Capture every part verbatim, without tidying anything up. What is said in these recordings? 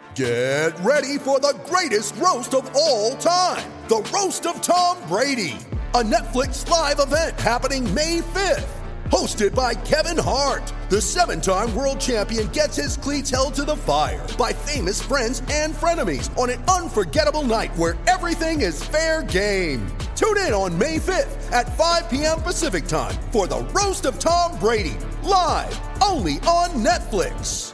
Get ready for the greatest roast of all time, the Roast of Tom Brady, a Netflix live event happening May fifth. Hosted by Kevin Hart, the seven-time world champion gets his cleats held to the fire by famous friends and frenemies on an unforgettable night where everything is fair game. Tune in on May fifth at five p.m. Pacific time for the Roast of Tom Brady, live only on Netflix.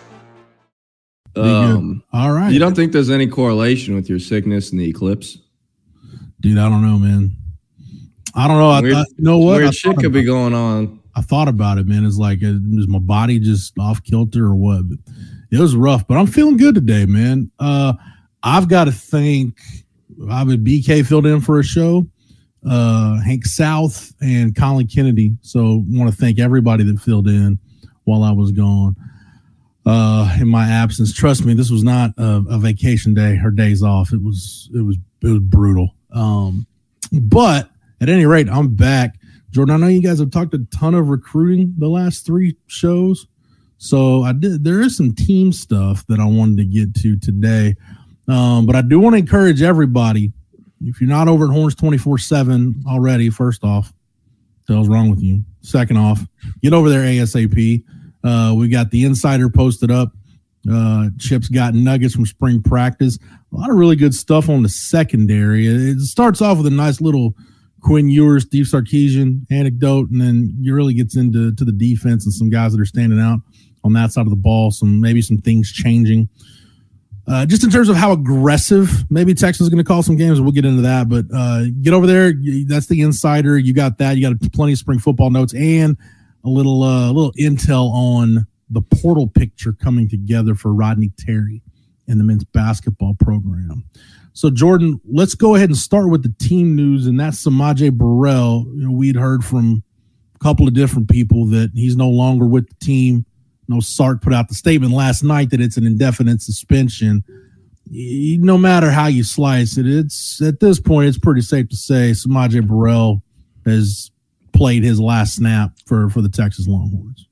Um, All right. You don't think there's any correlation with your sickness and the eclipse? Dude, I don't know, man. I don't know. I Weird, thought, you know what? Weird I shit could be going on. I thought about it, man. It's like, is my body just off kilter or what? But it was rough, but I'm feeling good today, man. Uh, I've got to thank, I would B K filled in for a show, uh, Hank South and Colin Kennedy. So I want to thank everybody that filled in while I was gone. Uh, in my absence, trust me, this was not a, a vacation day or days off. It was, it was, it was brutal. Um, but at any rate, I'm back. Jordan, I know you guys have talked a ton of recruiting the last three shows. So I did, there is some team stuff that I wanted to get to today. Um, but I do want to encourage everybody, if you're not over at Horns twenty-four seven already, first off, what the hell's wrong with you? Second off, get over there ASAP. Uh, we got the insider posted up. Uh, Chip's got nuggets from spring practice. A lot of really good stuff on the secondary. It starts off with a nice little Quinn Ewers, Steve Sarkisian anecdote, and then you really gets into to the defense and some guys that are standing out on that side of the ball. Some maybe some things changing. Uh, just in terms of how aggressive maybe Texas is going to call some games, we'll get into that. But uh, get over there. That's the insider. You got that. You got plenty of spring football notes and a little uh, little intel on the portal picture coming together for Rodney Terry and the men's basketball program. So, Jordan, let's go ahead and start with the team news, and that's Samaje Burrell. You know, we'd heard from a couple of different people that he's no longer with the team. No, Sark put out the statement last night that it's an indefinite suspension. No matter how you slice it, it's at this point, it's pretty safe to say Samaje Burrell has played his last snap for, for the Texas Longhorns.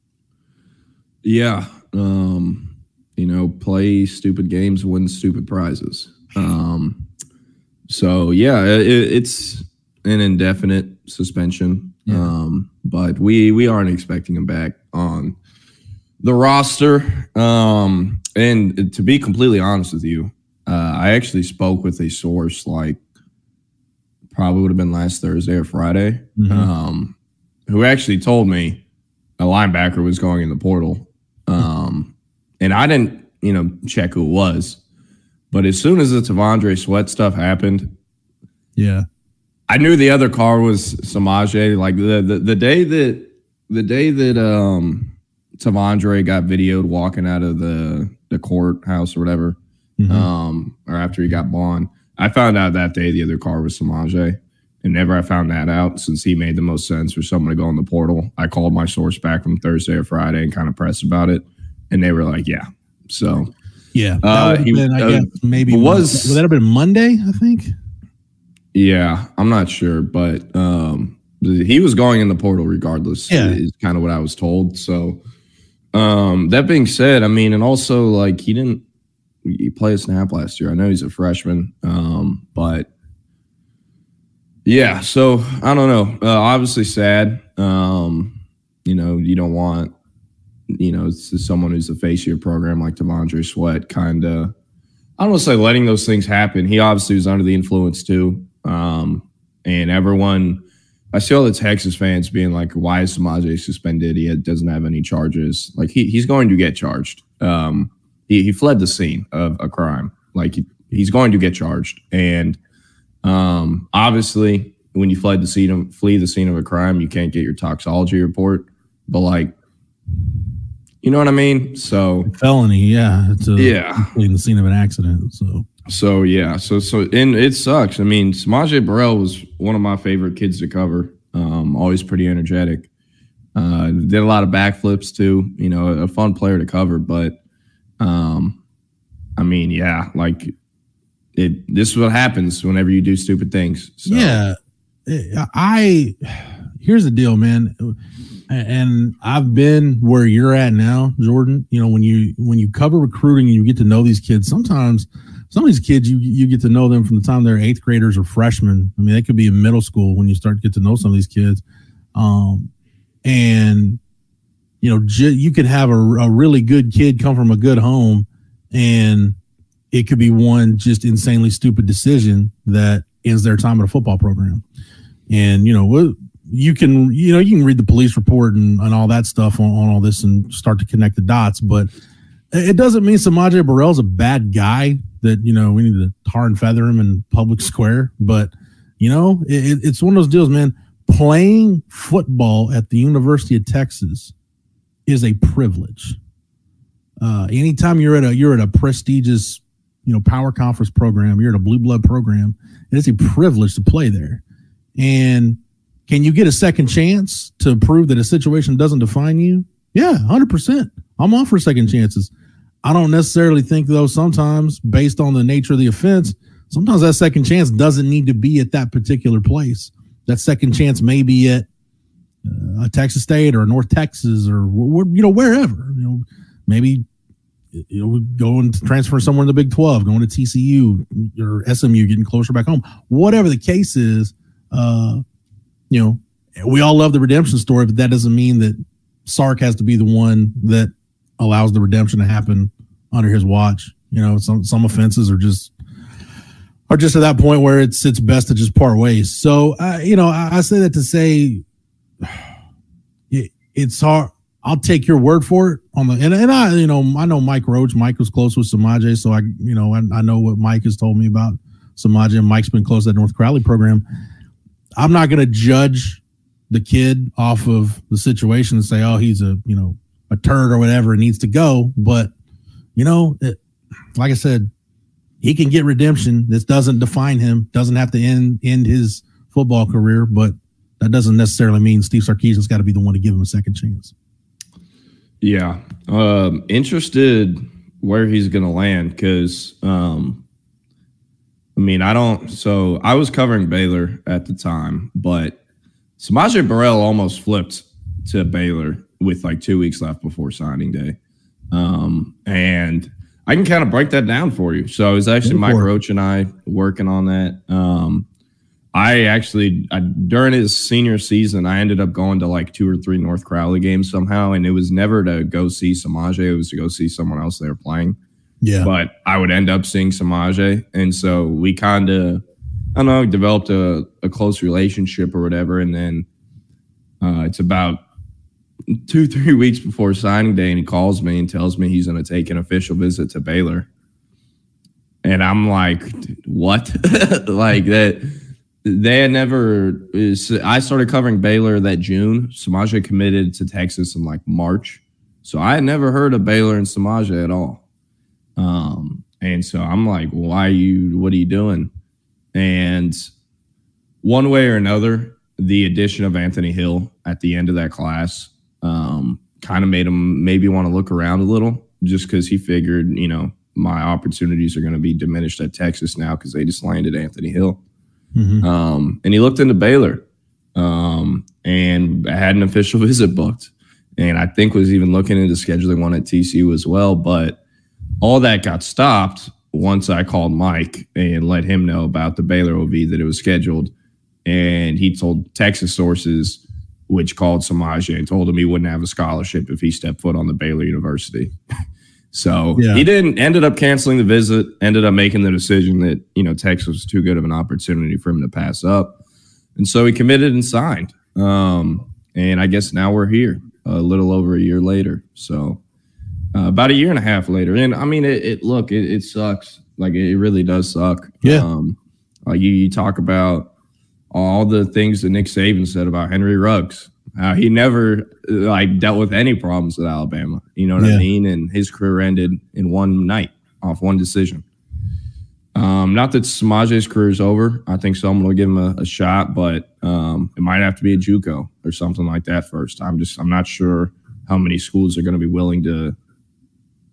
Yeah. Um, you know, play stupid games, win stupid prizes. Um, so yeah, it, it's an indefinite suspension. Yeah. Um, but we, we aren't expecting him back on the roster. Um, and to be completely honest with you, uh, I actually spoke with a source like probably would have been last Thursday or Friday, mm-hmm. um, who actually told me a linebacker was going in the portal. Um, and I didn't, you know, check who it was. But as soon as the T'Vondre Sweat stuff happened, yeah, I knew the other car was Samaje. Like the, the the day that the day that um T'Vondre got videoed walking out of the the courthouse or whatever, mm-hmm. um, or after he got bond, I found out that day the other car was Samaje. And never I found that out, since he made the most sense for someone to go in the portal. I called my source back from Thursday or Friday and kind of pressed about it, and they were like, "Yeah." So. Yeah, that uh, would have he, been, I uh, guess, maybe was would that have been Monday, I think? Yeah, I'm not sure, but um, he was going in the portal regardless. Yeah. Is kind of what I was told. So um, that being said, I mean, and also like he didn't he play a snap last year. I know he's a freshman, um, but yeah. So I don't know. Uh, obviously sad. Um, you know, you don't want. You know, it's someone who's the face of your program like T'Vondre Sweat, kind of, I don't want to say letting those things happen. He obviously was under the influence too. Um, and everyone, I see all the Texas fans being like, why is Samaje suspended? He doesn't have any charges. Like, he he's going to get charged. Um, he, he fled the scene of a crime. Like, he, he's going to get charged. And um, obviously, when you fled the scene of, flee the scene of a crime, you can't get your toxology report. But, like, you know what I mean? So felony, yeah, it's a, yeah, in the scene of an accident. So, so yeah, so so and it sucks. I mean, Samaje Burrell was one of my favorite kids to cover. Um, always pretty energetic. Uh, did a lot of backflips too. You know, a fun player to cover. But, um, I mean, yeah, like it. This is what happens whenever you do stupid things. So. Yeah, I. here's the deal, man. And I've been where you're at now, Jordan. You know, when you when you cover recruiting and you get to know these kids, sometimes some of these kids you you get to know them from the time they're eighth graders or freshmen. I mean, they could be in middle school when you start to get to know some of these kids. Um, and you know, j- you could have a, a really good kid come from a good home, and it could be one just insanely stupid decision that ends their time at a football program. And you know what? You can, you know, you can read the police report and, and all that stuff on, on all this and start to connect the dots, but it doesn't mean Samaje Burrell's a bad guy that, you know, we need to tar and feather him in public square. But, you know, it, it's one of those deals, man. Playing football at the University of Texas is a privilege. Uh, anytime you're at a, you're at a prestigious, you know, power conference program, you're at a blue blood program, and it's a privilege to play there. And can you get a second chance to prove that a situation doesn't define you? Yeah, one hundred percent. I'm all for second chances. I don't necessarily think, though, sometimes based on the nature of the offense, sometimes that second chance doesn't need to be at that particular place. That second chance may be at uh, a Texas State or North Texas or, you know, wherever. You know, maybe you know, going to transfer somewhere in the Big twelve, going to T C U or S M U, getting closer back home. Whatever the case is, uh, you know, we all love the redemption story, but that doesn't mean that Sark has to be the one that allows the redemption to happen under his watch. You know, some some offenses are just are just at that point where it's it's best to just part ways. So, uh, you know, I, I say that to say it, it's hard. I'll take your word for it on the and, and I, you know, I know Mike Roach. Mike was close with Samaje, so I, you know, I, I know what Mike has told me about Samaje, and Mike's been close to that North Crowley program. I'm not going to judge the kid off of the situation and say, oh, he's a, you know, a turd or whatever and needs to go. But, you know, it, like I said, he can get redemption. This doesn't define him, doesn't have to end, end his football career, but that doesn't necessarily mean Steve Sarkisian's got to be the one to give him a second chance. Yeah. Um, interested where he's going to land because, um, I mean, I don't – so I was covering Baylor at the time, but Samaje Burrell almost flipped to Baylor with like two weeks left before signing day. Um, and I can kind of break that down for you. So it was actually Mike Roach and I working on that. Um, I actually I, during his senior season, I ended up going to like two or three North Crowley games somehow, and it was never to go see Samaje. It was to go see someone else they were playing. Yeah, but I would end up seeing Samaje, and so we kind of, I don't know, developed a, a close relationship or whatever. And then uh, it's about two, three weeks before signing day, and he calls me and tells me he's going to take an official visit to Baylor. And I'm like, what? Like that? They had never. I started covering Baylor that June. Samaje committed to Texas in like March, so I had never heard of Baylor and Samaje at all. Um, and so I'm like, why are you, what are you doing? And one way or another, the addition of Anthony Hill at the end of that class, um, kind of made him maybe want to look around a little just because he figured, you know, my opportunities are going to be diminished at Texas now because they just landed Anthony Hill. Mm-hmm. Um, and he looked into Baylor, um, and I had an official visit booked, and I think was even looking into scheduling one at T C U as well, but all that got stopped once I called Mike and let him know about the Baylor O V that it was scheduled. And he told Texas sources, which called Samaje and told him he wouldn't have a scholarship if he stepped foot on the Baylor University. So yeah. He didn't, ended up canceling the visit, ended up making the decision that, you know, Texas was too good of an opportunity for him to pass up. And so he committed and signed. Um, and I guess now we're here a little over a year later. So Uh, about a year and a half later. And I mean, it, it look, it, it sucks. Like it really does suck. Yeah. Um, like you, you talk about all the things that Nick Saban said about Henry Ruggs. Uh, he never like dealt with any problems with Alabama. You know what yeah. I mean? And his career ended in one night off one decision. Um, not that Samaje's career is over. I think someone will give him a, a shot, but um, it might have to be a JUCO or something like that first. I'm just, I'm not sure how many schools are going to be willing to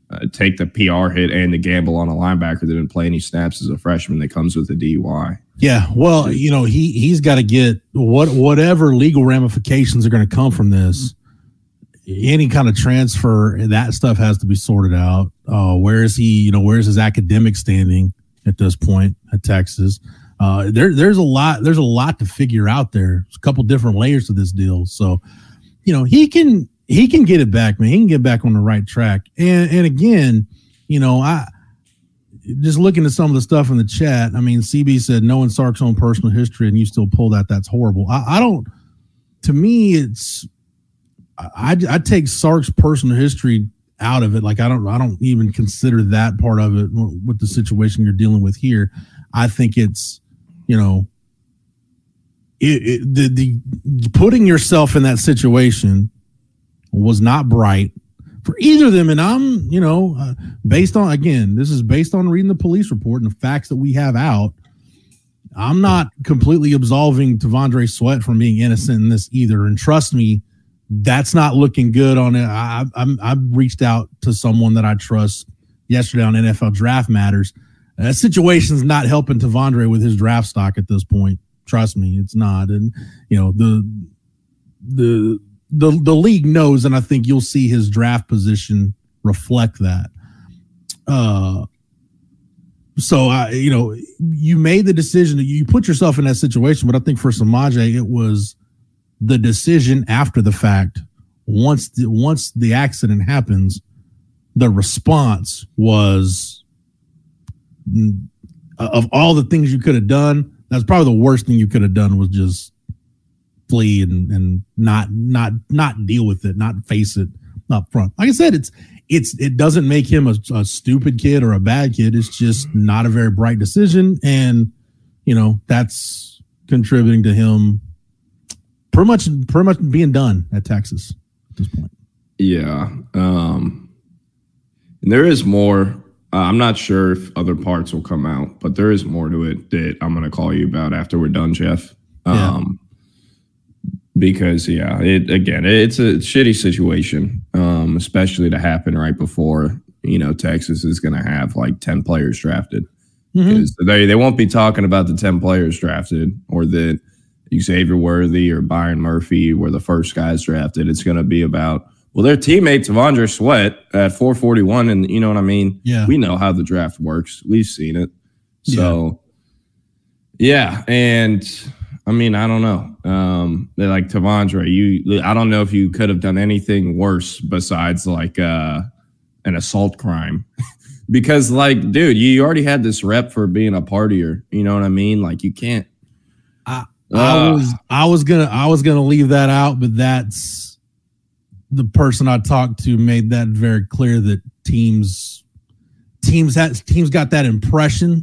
uh, take the P R hit and the gamble on a linebacker that didn't play any snaps as a freshman that comes with a D U I. Yeah, well, you know, he he's got to get what whatever legal ramifications are going to come from this. Any kind of transfer, that stuff has to be sorted out. Uh, where is he? You know, where is his academic standing at this point at Texas? Uh, there, there's a lot. There's a lot to figure out there. There's a couple different layers to this deal. So, you know, he can he can get it back, man. He can get back on the right track. And and again, you know, I just looking at some of the stuff in the chat. I mean, C B said knowing Sark's own personal history and you still pull that. That's horrible. I, I don't. To me, it's. I I take Sark's personal history out of it. Like I don't I don't even consider that part of it with the situation you're dealing with here. I think it's, you know, it, it the the putting yourself in that situation was not bright for either of them. And I'm, you know, uh, based on, again, this is based on reading the police report and the facts that we have out. I'm not completely absolving T'Vondre Sweat from being innocent in this either. And trust me, that's not looking good on it. I, I'm, I've reached out to someone that I trust yesterday on N F L Draft Matters. That situation's not helping T'Vondre with his draft stock at this point. Trust me, it's not. And, you know, the the the the league knows, and I think you'll see his draft position reflect that. Uh, so, I, you know, you made the decision that you put yourself in that situation, but I think for Samaje, it was the decision after the fact. Once the, once the accident happens, the response was, of all the things you could have done, that's probably the worst thing you could have done was just flee and, and not not not deal with it, not face it up front. Like I said, it's it's it doesn't make him a, a stupid kid or a bad kid. It's just not a very bright decision, and you know that's contributing to him pretty much pretty much being done at Texas at this point. Yeah, um, and there is more. Uh, I'm not sure if other parts will come out, but there is more to it that I'm going to call you about after we're done, Jeff. Um, yeah. Because, yeah, it again, it's a shitty situation, um, especially to happen right before, you know, Texas is going to have like ten players drafted. Because mm-hmm. they, they won't be talking about the ten players drafted or that Xavier Worthy or Byron Murphy were the first guys drafted. It's going to be about, well, their teammate T'Vondre Sweat at four forty-one, and you know what I mean? Yeah. We know how the draft works. We've seen it. So, yeah, yeah. And I mean, I don't know. Um, they're like T'Vondre, you I don't know if you could have done anything worse besides like uh, an assault crime. Because, like, dude, you already had this rep for being a partier. You know what I mean? Like, you can't. I, I was I was gonna I was gonna leave that out, but that's the person I talked to made that very clear that teams teams had teams got that impression,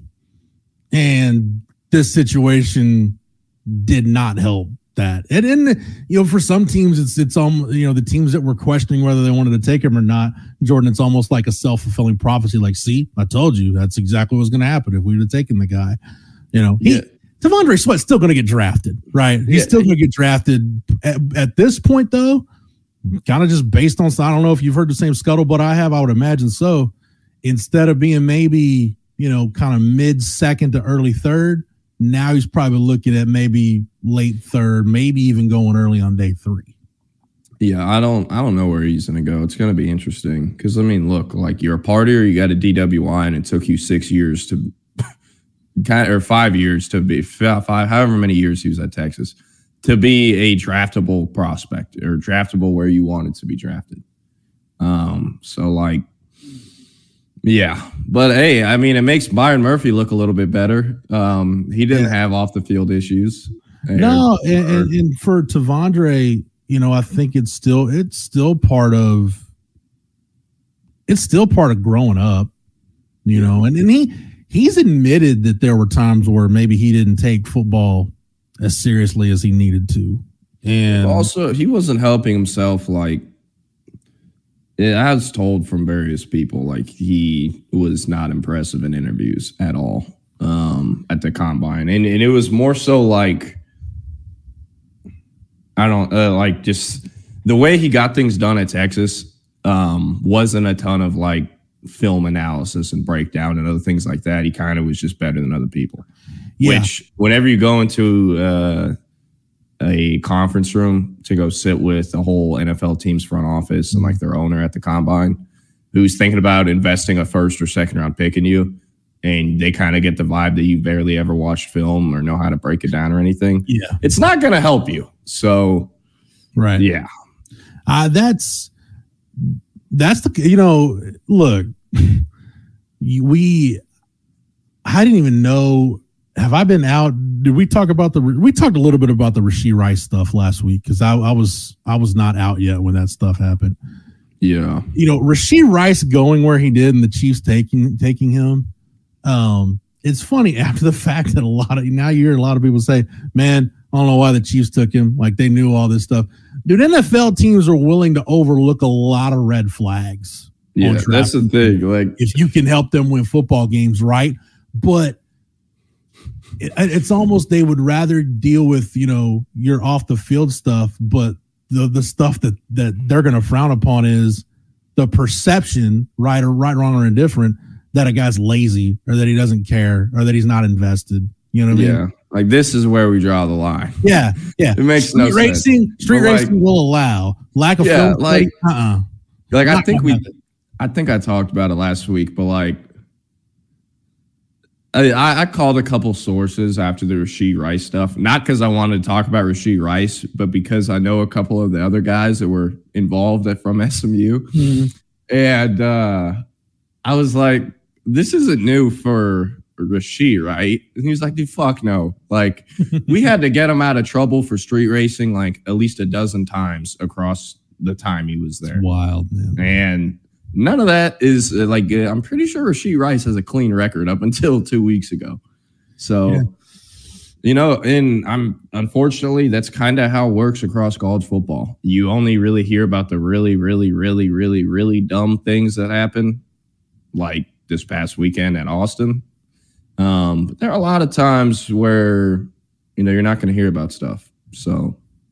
and this situation did not help that. And, and you know, for some teams, it's it's um you know the teams that were questioning whether they wanted to take him or not, Jordan, it's almost like a self-fulfilling prophecy. Like, see, I told you that's exactly what's going to happen if we would have taken the guy. You know, he. Yeah. T'Vondre Sweat's still going to get drafted, right? He's yeah. still going to get drafted. At, at this point, though, kind of just based on, I don't know if you've heard the same scuttlebutt I have. I would imagine so. Instead of being maybe, you know, kind of mid second to early third, now he's probably looking at maybe late third, maybe even going early on day three. Yeah, I don't, I don't know where he's going to go. It's going to be interesting because I mean, look, like you're a partier, you got a D W I, and it took you six years to, kind or five years to be five, however many years he was at Texas, to be a draftable prospect or draftable where you wanted to be drafted. Um, so like, yeah, but hey, I mean, it makes Byron Murphy look a little bit better. Um, he didn't yeah. have off the field issues. No, or, and, and, and for T'Vondre, you know, I think it's still it's still part of it's still part of growing up, you know, and, and he he's admitted that there were times where maybe he didn't take football as seriously as he needed to. And also, he wasn't helping himself. Like, I was told from various people, like, he was not impressive in interviews at all um, at the combine. And, and it was more so like, I don't uh, like just the way he got things done at Texas um, wasn't a ton of like film analysis and breakdown and other things like that. He kind of was just better than other people. Yeah. Which, whenever you go into uh, a conference room to go sit with the whole N F L team's front office and like their owner at the combine, who's thinking about investing a first or second round pick in you, and they kind of get the vibe that you barely ever watched film or know how to break it down or anything. Yeah, it's not going to help you. So, right. Yeah, uh, that's that's the you know look, we I didn't even know. Have I been out? Did we talk about the? We talked a little bit about the Rashee Rice stuff last week because I, I was I was not out yet when that stuff happened. Yeah, you know, Rashee Rice going where he did and the Chiefs taking taking him. Um, it's funny after the fact that a lot of now you hear a lot of people say, "Man, I don't know why the Chiefs took him. Like they knew all this stuff." Dude, N F L teams are willing to overlook a lot of red flags. Yeah, that's the thing. Like if you can help them win football games, right? But it, it's almost they would rather deal with, you know, your off the field stuff, but the the stuff that that they're going to frown upon is the perception, right or right, wrong, or indifferent, that a guy's lazy or that he doesn't care or that he's not invested. You know what I mean? Yeah. Like this is where we draw the line. Yeah. Yeah. It makes street no racing, sense. Street But racing like, will allow lack of yeah, film. like, uh-uh. like I Not think gonna we, happen. I think I talked about it last week, but like, I, I called a couple sources after the Rashee Rice stuff, not because I wanted to talk about Rashee Rice, but because I know a couple of the other guys that were involved from S M U. Mm-hmm. And uh, I was like, this isn't new for Rashee, right? And he was like, dude, fuck no. Like, we had to get him out of trouble for street racing like at least a dozen times across the time he was there. It's wild, man. And none of that is uh, like, uh, I'm pretty sure Rashee Rice has a clean record up until two weeks ago. So, yeah. you know, and I'm unfortunately, that's kind of how it works across college football. You only really hear about the really, really, really, really, really dumb things that happen, like this past weekend at Austin. Um, but there are a lot of times where, you know, you're not going to hear about stuff. So,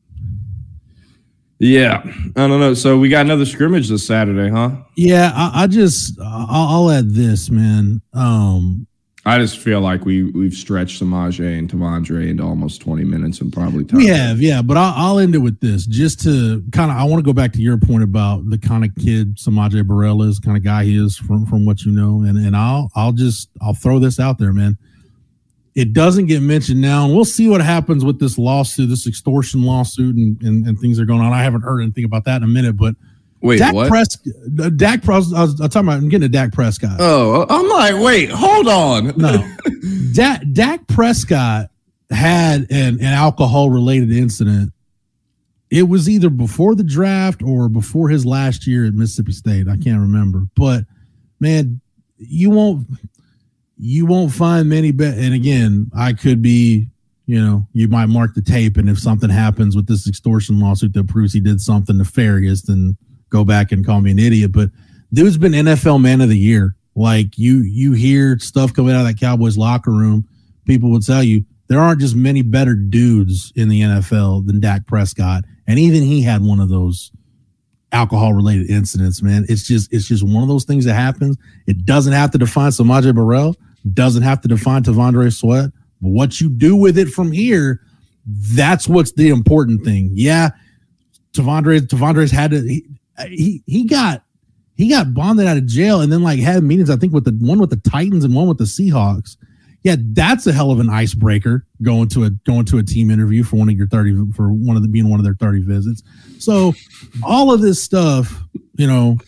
yeah, I don't know. So we got another scrimmage this Saturday, huh? Yeah, I, I just I'll, I'll add this, man. Um, I just feel like we we've stretched Samaje and Tavondre into almost twenty minutes and probably time. We have, yeah. But I'll, I'll end it with this, just to kind of. I want to go back to your point about the kind of kid Samaje Burrell is, kind of guy he is from from what you know, and and I'll I'll just I'll throw this out there, man. It doesn't get mentioned now, and we'll see what happens with this lawsuit, this extortion lawsuit, and, and, and things are going on. I haven't heard anything about that in a minute, but wait, Dak what? Prescott, Dak Prescott, I was, I was talking about, I'm getting to Dak Prescott. Oh, I'm like, wait, hold on. No, Dak, Dak Prescott had an, an alcohol-related incident. It was either before the draft or before his last year at Mississippi State. I can't remember, but man, you won't. You won't find many, be- and again, I could be, you know, you might mark the tape, and if something happens with this extortion lawsuit that proves he did something nefarious, then go back and call me an idiot. But dude's been N F L Man of the Year. Like you, you hear stuff coming out of that Cowboys locker room. People will tell you there aren't just many better dudes in the N F L than Dak Prescott, and even he had one of those alcohol-related incidents. Man, it's just, it's just one of those things that happens. It doesn't have to define Samaje Burrell. Doesn't have to define Tavondre Sweat, but what you do with it from here, that's what's the important thing. Yeah, Tavondre, Tavondre's had to he, he he got he got bonded out of jail and then like had meetings, I think with the one with the Titans and one with the Seahawks. Yeah, that's a hell of an icebreaker going to a going to a team interview for one of your thirty for one of the being one of their thirty visits. So all of this stuff, you know,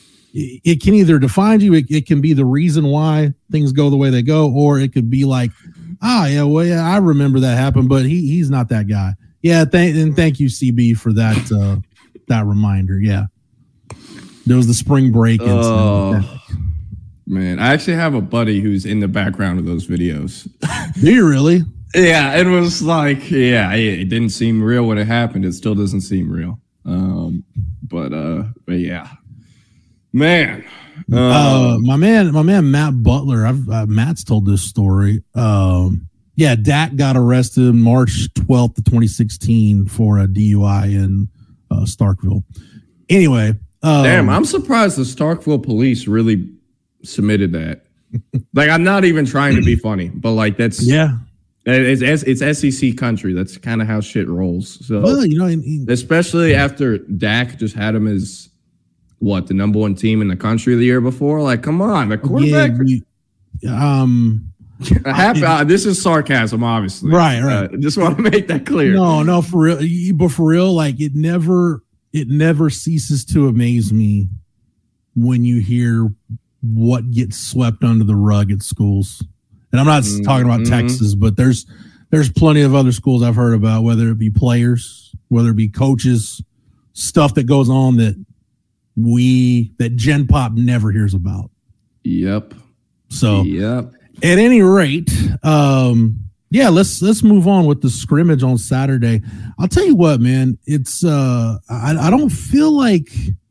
it can either define you, it, it can be the reason why things go the way they go, or it could be like, ah, yeah, well, yeah, I remember that happened, but he he's not that guy. Yeah, thank and thank you, C B, for that uh, that reminder. Yeah, there was the spring break incident. Oh, man, I actually have a buddy who's in the background of those videos. Do you really? Yeah, it was like, yeah, it didn't seem real when it happened. It still doesn't seem real. Um, but uh, but yeah. Man, uh, uh, my man, my man, Matt Butler. I've uh, Matt's told this story. Um, yeah, Dak got arrested March twelfth of twenty sixteen for a D U I in uh, Starkville. Anyway, um, damn, I'm surprised the Starkville police really submitted that. Like, I'm not even trying to be funny, but like that's yeah. It's it's S E C country. That's kind of how shit rolls. So, well, you know, and, and, especially after Dak just had him as what the number one team in the country the year before. Like, come on, the quarterback. Yeah, you, um, happy, uh, this is sarcasm, obviously. Right, right. Uh, just want to make that clear. No, no, for real. But for real, like it never, it never ceases to amaze me when you hear what gets swept under the rug at schools. And I'm not mm-hmm. talking about Texas, but there's there's plenty of other schools I've heard about, whether it be players, whether it be coaches, stuff that goes on that we that Gen Pop never hears about. Yep. So yep. At any rate, um, yeah, let's let's move on with the scrimmage on Saturday. I'll tell you what, man, it's uh, I, I don't feel like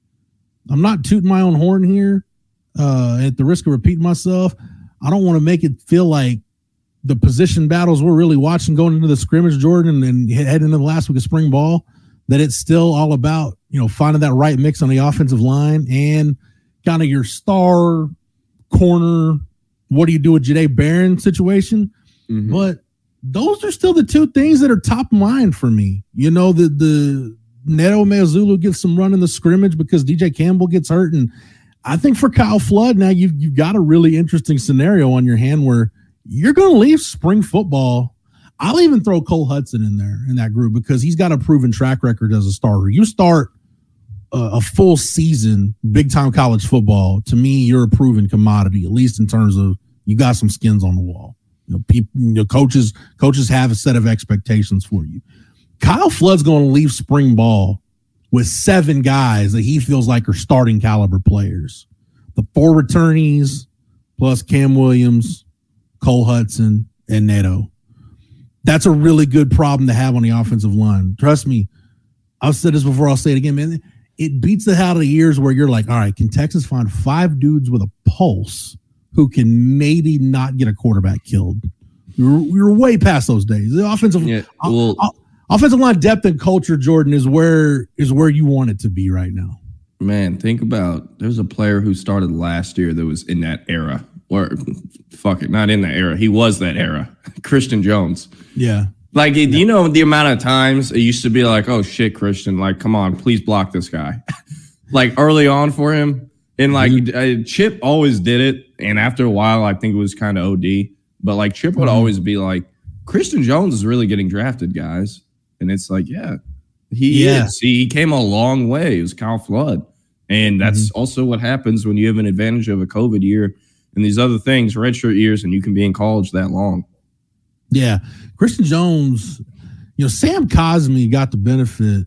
I'm not tooting my own horn here. Uh, at the risk of repeating myself, I don't want to make it feel like the position battles we're really watching going into the scrimmage, Jordan, and heading into the last week of spring ball, that it's still all about, you know, finding that right mix on the offensive line and kind of your star corner. What do you do with Jahdae Barron situation? Mm-hmm. But those are still the two things that are top of mind for me. You know, the the Neto Meazulu gets some run in the scrimmage because D J Campbell gets hurt, and I think for Kyle Flood now you've you've got a really interesting scenario on your hand where you're going to leave spring football. I'll even throw Cole Hudson in there in that group because he's got a proven track record as a starter. You start a, a full season, big time college football. To me, you're a proven commodity, at least in terms of you got some skins on the wall. You know, people, you know, coaches, coaches have a set of expectations for you. Kyle Flood's going to leave spring ball with seven guys that he feels like are starting caliber players. The four returnees plus Cam Williams, Cole Hudson, and Neto. That's a really good problem to have on the offensive line. Trust me, I've said this before, I'll say it again, man. It beats the hell out of the years where you're like, all right, can Texas find five dudes with a pulse who can maybe not get a quarterback killed? You're, you're way past those days. The offensive yeah, well, uh, offensive line depth and culture, Jordan, is where is where you want it to be right now. Man, think about there's a player who started last year that was in that era. Or fuck it, not in that era. He was that era. Christian Jones. Yeah. Like, yeah. you know, the amount of times it used to be like, oh, shit, Christian, like, come on, please block this guy. Like, early on for him. And, like, mm-hmm. uh, Chip always did it. And after a while, I think it was kind of O D. But, like, Chip would mm-hmm. always be like, Christian Jones is really getting drafted, guys. And it's like, yeah, he yeah. is. He, he came a long way. It was Kyle Flood. And that's mm-hmm. also what happens when you have an advantage of a COVID year and these other things, redshirt years, and you can be in college that long. Yeah. Christian Jones, you know, Sam Cosmi got the benefit.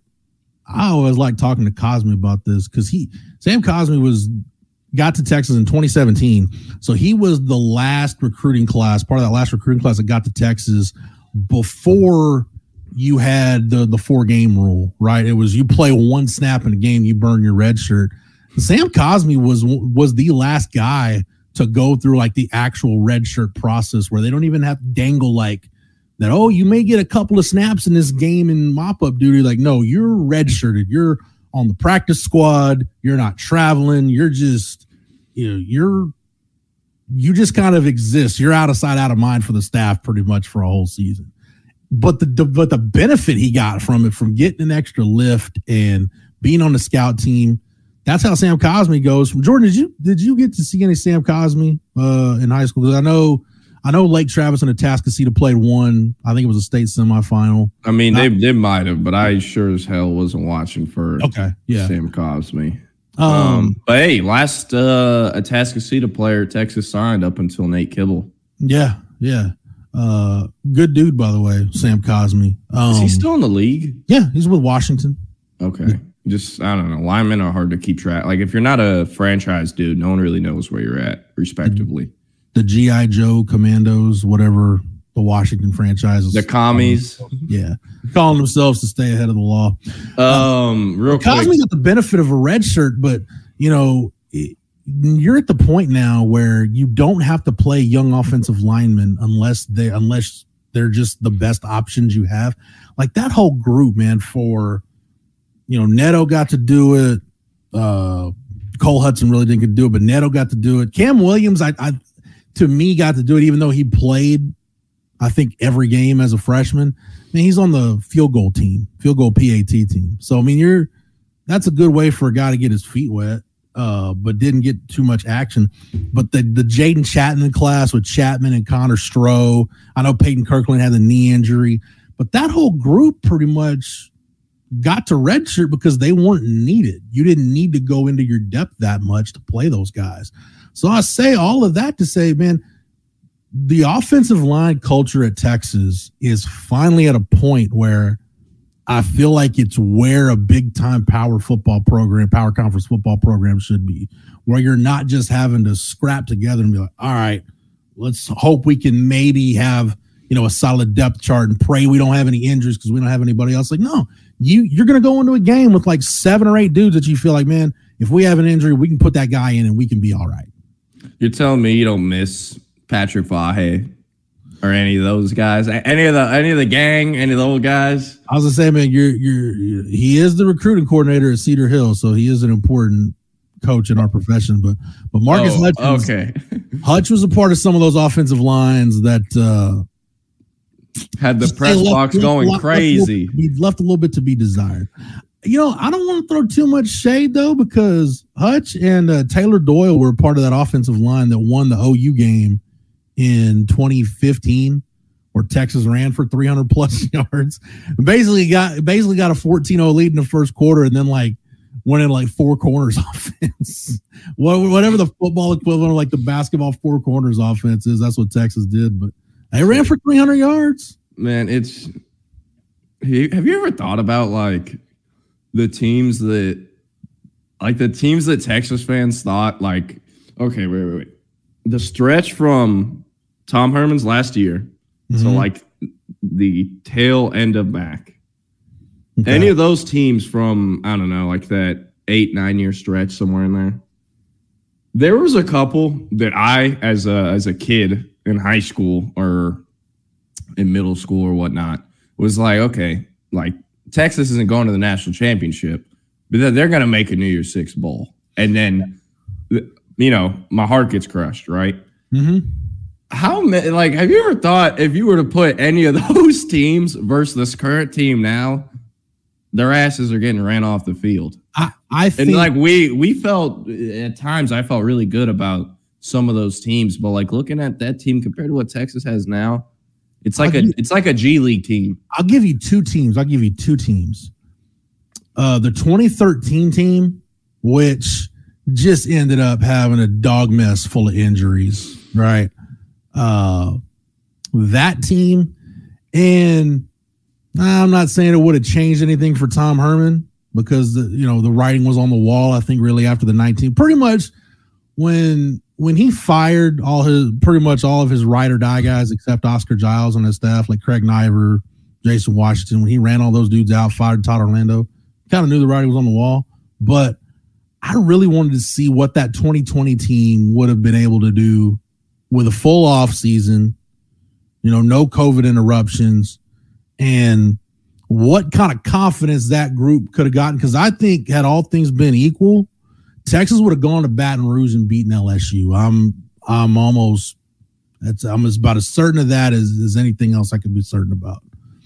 I always like talking to Cosmi about this because he, Sam Cosmi was, got to Texas in twenty seventeen. So he was the last recruiting class, part of that last recruiting class that got to Texas before you had the, the four game rule, right? It was you play one snap in a game, you burn your red shirt. Sam Cosmi was, was the last guy to go through like the actual red shirt process where they don't even have to dangle like that. Oh, you may get a couple of snaps in this game in mop up duty. Like, no, you're red shirted. You're on the practice squad. You're not traveling. You're just, you know, you're, you just kind of exist. You're out of sight, out of mind for the staff pretty much for a whole season. But the, but the benefit he got from it, from getting an extra lift and being on the scout team, that's how Sam Cosmi goes. From Jordan, did you did you get to see any Sam Cosmi uh, in high school? Because I know I know Lake Travis and Atascocita played one. I think it was a state semifinal. I mean, they they might have, but I sure as hell wasn't watching for okay, yeah. Sam Cosmi. Um, um, but hey, last uh, Atascocita player Texas signed up until Nate Kibble. Yeah, yeah. Uh, good dude, by the way, Sam Cosmi. Um, Is he still in the league? Yeah, he's with Washington. Okay. Yeah. Just, I don't know. Linemen are hard to keep track. Like, if you're not a franchise dude, no one really knows where you're at, respectively. The G I. Joe Commandos, whatever the Washington franchises. The commies. Yeah. Calling themselves to stay ahead of the law. Um, uh, real quick. Cosmi got the benefit of a red shirt, but, you know, it, you're at the point now where you don't have to play young offensive linemen unless they unless they're just the best options you have. Like, that whole group, man, for... You know, Neto got to do it. Uh, Cole Hudson really didn't get to do it, but Neto got to do it. Cam Williams, I, I to me, got to do it, even though he played, I think, every game as a freshman. I mean, he's on the field goal team, field goal P A T team. So, I mean, you're that's a good way for a guy to get his feet wet, uh, but didn't get too much action. But the the Jaden Chapman class with Chapman and Connor Stroh, I know Peyton Kirkland had the knee injury, but that whole group pretty much got to redshirt because they weren't needed. You didn't need to go into your depth that much to play those guys. So I say all of that to say, man, the offensive line culture at Texas is finally at a point where I feel like it's where a big-time power football program, power conference football program should be, where you're not just having to scrap together and be like, all right, let's hope we can maybe have, you know, a solid depth chart and pray we don't have any injuries because we don't have anybody else. Like, no, you, you're going to go into a game with like seven or eight dudes that you feel like, man, if we have an injury, we can put that guy in and we can be all right. You're telling me you don't miss Patrick Fahe or any of those guys, any of the any of the gang, any of the old guys? I was gonna say, man, you're you're, you're he is the recruiting coordinator at Cedar Hill, so he is an important coach in our profession. But but Marcus oh, Hutch, okay, Hutch was a part of some of those offensive lines that uh, had the press left, box left, going left, crazy. He left a little bit to be desired. You know, I don't want to throw too much shade, though, because Hutch and uh, Taylor Doyle were part of that offensive line that won the O U game in twenty fifteen, where Texas ran for three hundred plus yards. Basically got basically got a fourteen oh lead in the first quarter and then, like, went in, like, four corners offense. Whatever the football equivalent of, like, the basketball four corners offense is, that's what Texas did. But they ran for three hundred yards. Man, it's – have you ever thought about, like – the teams that, like the teams that Texas fans thought, like, okay, wait, wait, wait. The stretch from Tom Herman's last year, mm-hmm. so like the tail end of back. Okay. Any of those teams from, I don't know, like that eight, nine year stretch somewhere in there. There was a couple that I, as a as a kid in high school or in middle school or whatnot, was like, okay, like, Texas isn't going to the national championship, but they're going to make a New Year's Six bowl. And then, you know, my heart gets crushed, right? Mm-hmm. How, like, have you ever thought if you were to put any of those teams versus this current team now, their asses are getting ran off the field? I, I think. And, like, we, we felt, at times, I felt really good about some of those teams. But, like, looking at that team compared to what Texas has now, It's like I'll a it's like a G League team. I'll give you two teams. I'll give you two teams. Uh, the twenty thirteen team, which just ended up having a dog mess full of injuries, right? Uh, that team, and I'm not saying it would have changed anything for Tom Herman because the, you know the writing was on the wall. I think really after the nineteen, pretty much when. When he fired all his, pretty much all of his ride or die guys except Oscar Giles on his staff, like Craig Niver, Jason Washington, when he ran all those dudes out, fired Todd Orlando, kind of knew the writing was on the wall. But I really wanted to see what that twenty twenty team would have been able to do with a full off season, you know, no COVID interruptions, and what kind of confidence that group could have gotten. Because I think had all things been equal, Texas would have gone to Baton Rouge and beaten L S U. I'm I'm almost that's I'm as about as certain of that as, as anything else I could be certain about.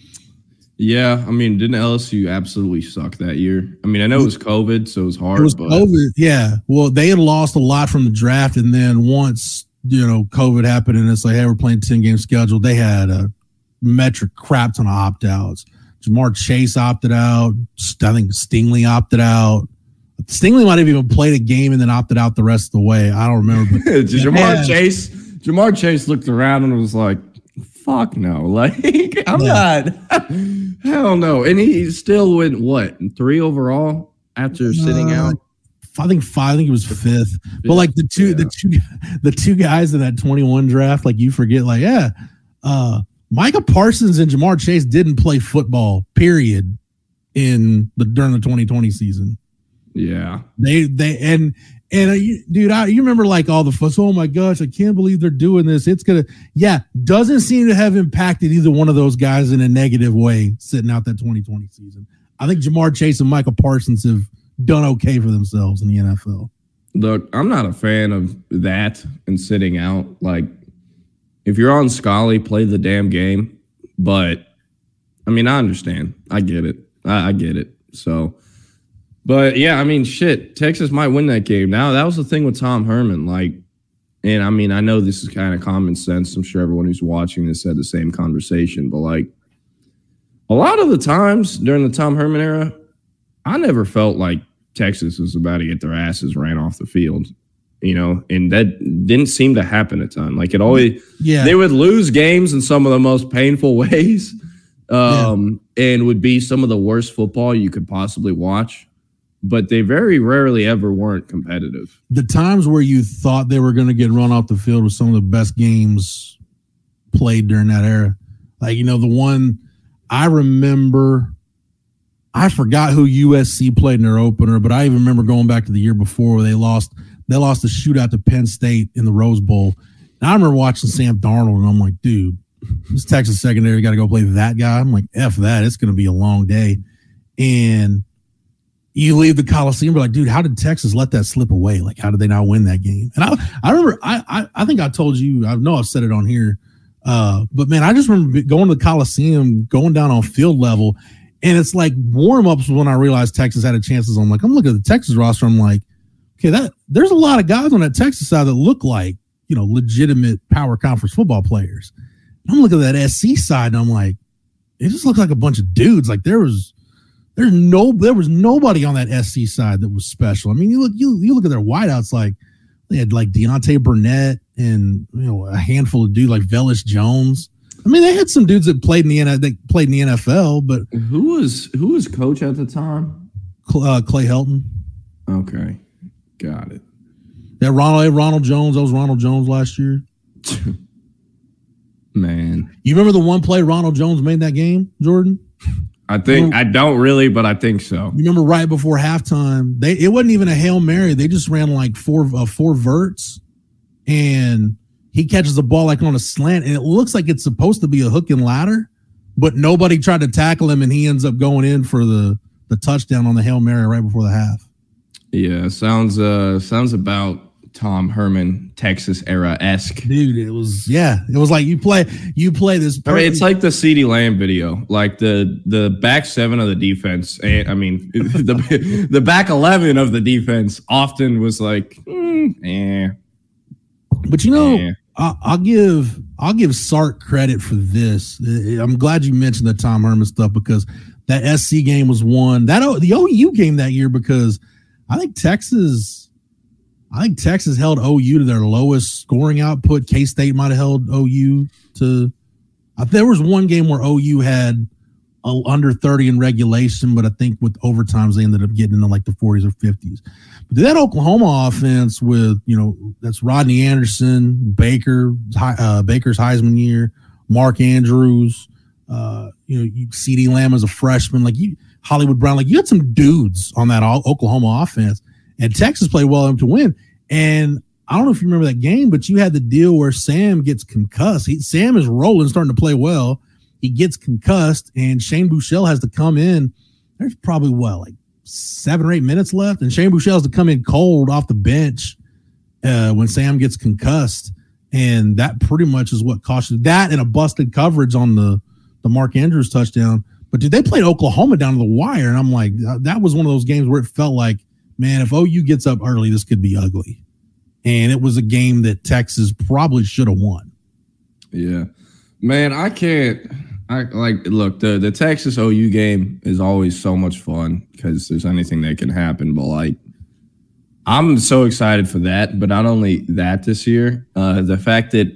Yeah, I mean, didn't L S U absolutely suck that year? I mean, I know it was COVID, so it was hard. It was but... COVID, yeah. Well, they had lost a lot from the draft, and then once you know COVID happened, and it's like, hey, we're playing ten game schedule. They had a metric crap ton of opt outs. Jamar Chase opted out. I think Stingley opted out. Stingley might have even played a game and then opted out the rest of the way. I don't remember. But Jamar man. Chase, Jamar Chase looked around and was like, "Fuck no!" Like I'm yeah. not. Hell no. And he still went what three overall after sitting uh, out. I think five. I think it was fifth. fifth. But like the two, yeah. the two, the two guys in that twenty-one draft, like you forget, like yeah, uh, Micah Parsons and Jamar Chase didn't play football. Period. In the during the twenty twenty season. Yeah, they they and and uh, you, dude, I, you remember like all the fuss. Oh my gosh, I can't believe they're doing this. It's gonna, yeah, doesn't seem to have impacted either one of those guys in a negative way. Sitting out that twenty twenty season, I think Jamar Chase and Michael Parsons have done okay for themselves in the N F L. Look, I'm not a fan of that and sitting out. Like, if you're on Scully, play the damn game. But, I mean, I understand. I get it. I, I get it. So, but, yeah, I mean, shit, Texas might win that game. Now, that was the thing with Tom Herman. Like, and, I mean, I know this is kind of common sense. I'm sure everyone who's watching this had the same conversation. But, like, a lot of the times during the Tom Herman era, I never felt like Texas was about to get their asses ran off the field, you know, and that didn't seem to happen a ton. Like it always, yeah, they would lose games in some of the most painful ways, um, yeah. and would be some of the worst football you could possibly watch. But they very rarely ever weren't competitive. The times where you thought they were going to get run off the field was some of the best games played during that era. Like, you know, the one I remember. I forgot who U S C played in their opener, but I even remember going back to the year before where they lost they lost the shootout to Penn State in the Rose Bowl. And I remember watching Sam Darnold, and I'm like, dude, this Texas secondary got to go play that guy. I'm like, F that. It's going to be a long day. And you leave the Coliseum, you're like, dude, how did Texas let that slip away? Like, how did they not win that game? And I I remember, I I, I think I told you, I know I've said it on here, uh, but, man, I just remember going to the Coliseum, going down on field level, and it's like warm-ups when I realized Texas had a chance. I'm like, I'm looking at the Texas roster. I'm like, okay, that there's a lot of guys on that Texas side that look like, you know, legitimate power conference football players. And I'm looking at that S C side, and I'm like, it just looks like a bunch of dudes. Like there was, there's no, there was nobody on that S C side that was special. I mean, you look, you you look at their wideouts, like they had like Deontay Burnett and you know a handful of dudes like Velus Jones. I mean, they had some dudes that played in the N they played in the N F L, but who was who was coach at the time? Uh, Clay Helton. Okay, got it. That Ronald Ronald Jones. That was Ronald Jones last year. Man, you remember the one play Ronald Jones made that game, Jordan? I think I don't really, but I think so. You remember right before halftime? They it wasn't even a Hail Mary. They just ran like four uh, four verts, and he catches the ball like on a slant, and it looks like it's supposed to be a hook and ladder, but nobody tried to tackle him, and he ends up going in for the, the touchdown on the Hail Mary right before the half. Yeah, sounds uh sounds about Tom Herman Texas era esque. Dude, it was yeah, it was like you play you play this. Perfect. I mean, it's like the CeeDee Lamb video, like the the back seven of the defense. And I mean, the the back eleven of the defense often was like, mm, eh. But you know. Eh. I'll give I'll give Sark credit for this. I'm glad you mentioned the Tom Herman stuff because that S C game was won. That the O U game that year because I think Texas I think Texas held O U to their lowest scoring output. K-State might have held O U to. Uh, there was one game where O U had uh, under thirty in regulation, but I think with overtimes they ended up getting into like the forties or fifties. But that Oklahoma offense with, you know, that's Rodney Anderson, Baker, uh, Baker's Heisman year, Mark Andrews, uh, you know, CeeDee Lamb as a freshman, like you, Hollywood Brown, like you had some dudes on that Oklahoma offense, and Texas played well enough to win. And I don't know if you remember that game, but you had the deal where Sam gets concussed. He, Sam is rolling, starting to play well. He gets concussed, and Shane Buechele has to come in. There's probably what, like seven or eight minutes left, and Shane Buechele has to come in cold off the bench uh, when Sam gets concussed, and that pretty much is what cost that and a busted coverage on the the Mark Andrews touchdown. But dude, they played Oklahoma down to the wire, and I'm like, that was one of those games where it felt like, man, if O U gets up early, this could be ugly. And it was a game that Texas probably should have won. Yeah, man, I can't. I like look the the Texas O U game is always so much fun because there's anything that can happen. But like, I'm so excited for that. But not only that this year, uh, the fact that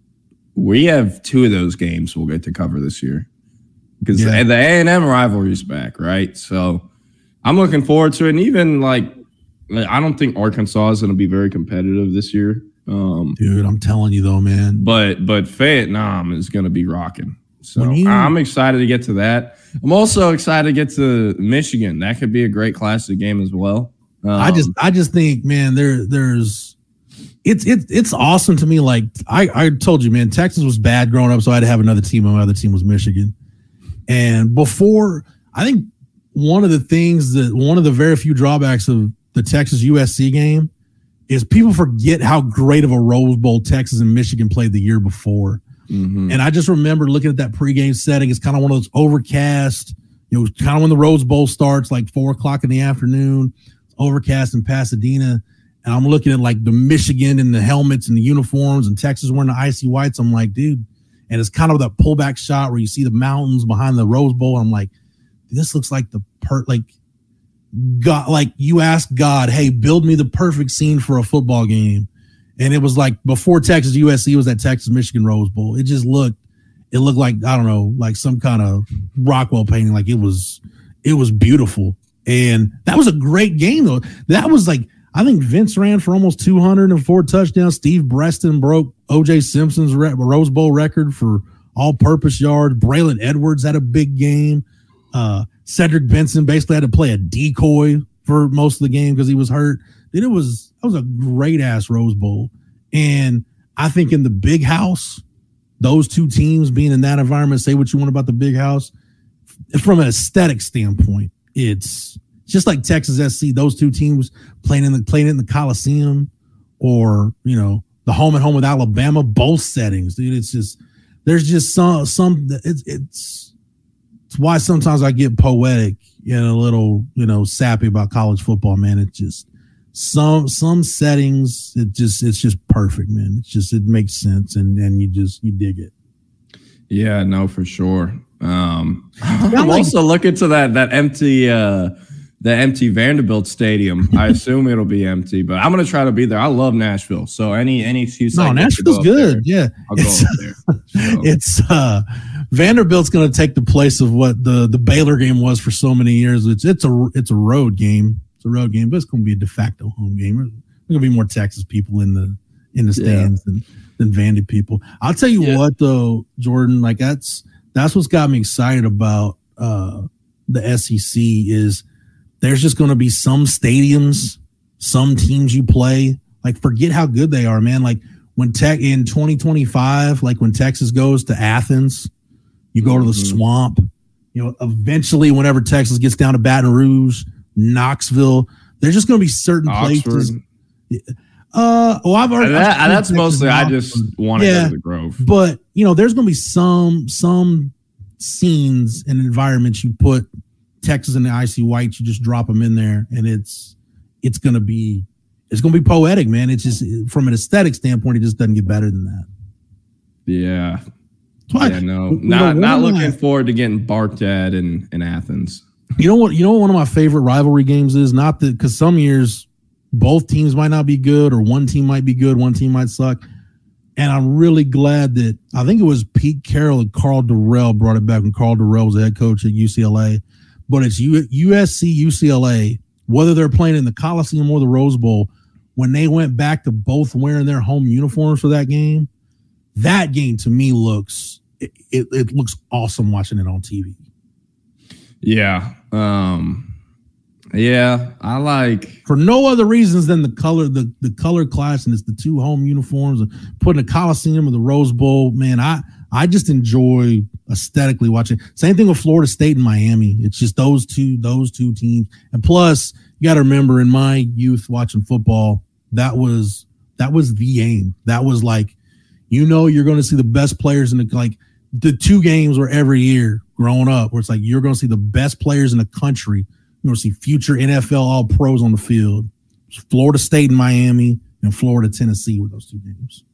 we have two of those games we'll get to cover this year because yeah. the A and M rivalry is back, right? So I'm looking forward to it. And even like, I don't think Arkansas is going to be very competitive this year. Um, Dude, I'm telling you though, man. But but Vietnam is going to be rocking. So you, I'm excited to get to that. I'm also excited to get to Michigan. That could be a great classic game as well. Um, I just I just think, man, there there's it's it's it's awesome to me. Like I, I told you, man, Texas was bad growing up, so I had to have another team, and my other team was Michigan. And before, I think one of the things that one of the very few drawbacks of the Texas U S C game is people forget how great of a Rose Bowl Texas and Michigan played the year before. Mm-hmm. And I just remember looking at that pregame setting. It's kind of one of those overcast, you know, kind of when the Rose Bowl starts, like four o'clock in the afternoon, overcast in Pasadena. And I'm looking at like the Michigan and the helmets and the uniforms and Texas wearing the icy whites. I'm like, dude, and it's kind of that pullback shot where you see the mountains behind the Rose Bowl. I'm like, this looks like the per like God, like you ask God, hey, build me the perfect scene for a football game. And it was like before Texas U S C was that Texas Michigan Rose Bowl. It just looked, it looked like, I don't know, like some kind of Rockwell painting. Like it was, it was beautiful. And that was a great game though. That was like, I think Vince ran for almost two hundred four touchdowns. Steve Breston broke O J Simpson's re- Rose Bowl record for all-purpose yards. Braylon Edwards had a big game. Uh, Cedric Benson basically had to play a decoy for most of the game because he was hurt. Then it was that was a great-ass Rose Bowl. And I think in the big house, those two teams being in that environment, say what you want about the big house, from an aesthetic standpoint, it's just like Texas S C, those two teams playing in the playing in the Coliseum, or you know the home and home with Alabama, both settings, dude. It's just there's just some some it's it's it's why sometimes I get poetic and a little you know sappy about college football, man. It's just some some settings, it just it's just perfect, man. It's just it makes sense, and and you just you dig it. Yeah, no, for sure. Um, I'm also looking to that that empty. Uh, The empty Vanderbilt Stadium. I assume it'll be empty, but I'm gonna try to be there. I love Nashville, so any any excuse. No, Nashville's good. There, yeah, I'll go it's, over there. So. It's uh, Vanderbilt's gonna take the place of what the the Baylor game was for so many years. It's it's a it's a road game. It's a road game, but it's gonna be a de facto home game. There's gonna be more Texas people in the in the stands yeah. than than Vandy people. I'll tell you yeah. what though, Jordan. Like that's that's what's got me excited about uh, the S E C is. There's just going to be some stadiums, some teams you play. Like, forget how good they are, man. Like, when Tech in twenty twenty-five, like when Texas goes to Athens, you go to the mm-hmm. swamp. You know, eventually, whenever Texas gets down to Baton Rouge, Knoxville, there's just going to be certain Oxford. places. Uh, well, I've already. That, I've that's mostly. I just want to yeah, go to the Grove. But you know, there's going to be some some scenes and environments you put. Texas and the icy whites, you just drop them in there, and it's it's gonna be it's gonna be poetic, man. It's just from an aesthetic standpoint, it just doesn't get better than that. Yeah, why, yeah, no, not not looking my, forward to getting barked at in in Athens. You know what? You know what one of my favorite rivalry games is not that because some years both teams might not be good, or one team might be good, one team might suck. And I'm really glad that I think it was Pete Carroll and Carl Durrell brought it back when Carl Durrell was the head coach at U C L A. But it's U S C, U C L A, whether they're playing in the Coliseum or the Rose Bowl, when they went back to both wearing their home uniforms for that game, that game to me looks it, it, it looks awesome watching it on T V. Yeah. Um, yeah, I like for no other reasons than the color, the, the color clash, and it's the two home uniforms and putting the Coliseum or the Rose Bowl. Man, I I just enjoy aesthetically watching. Same thing with Florida State and Miami. It's just those two, those two teams. And plus, you got to remember, in my youth watching football, that was that was the aim. That was like, you know, you're going to see the best players in the like the two games were every year growing up, where it's like you're going to see the best players in the country. You're going to see future N F L all pros on the field. Florida State and Miami, and Florida Tennessee were those two games.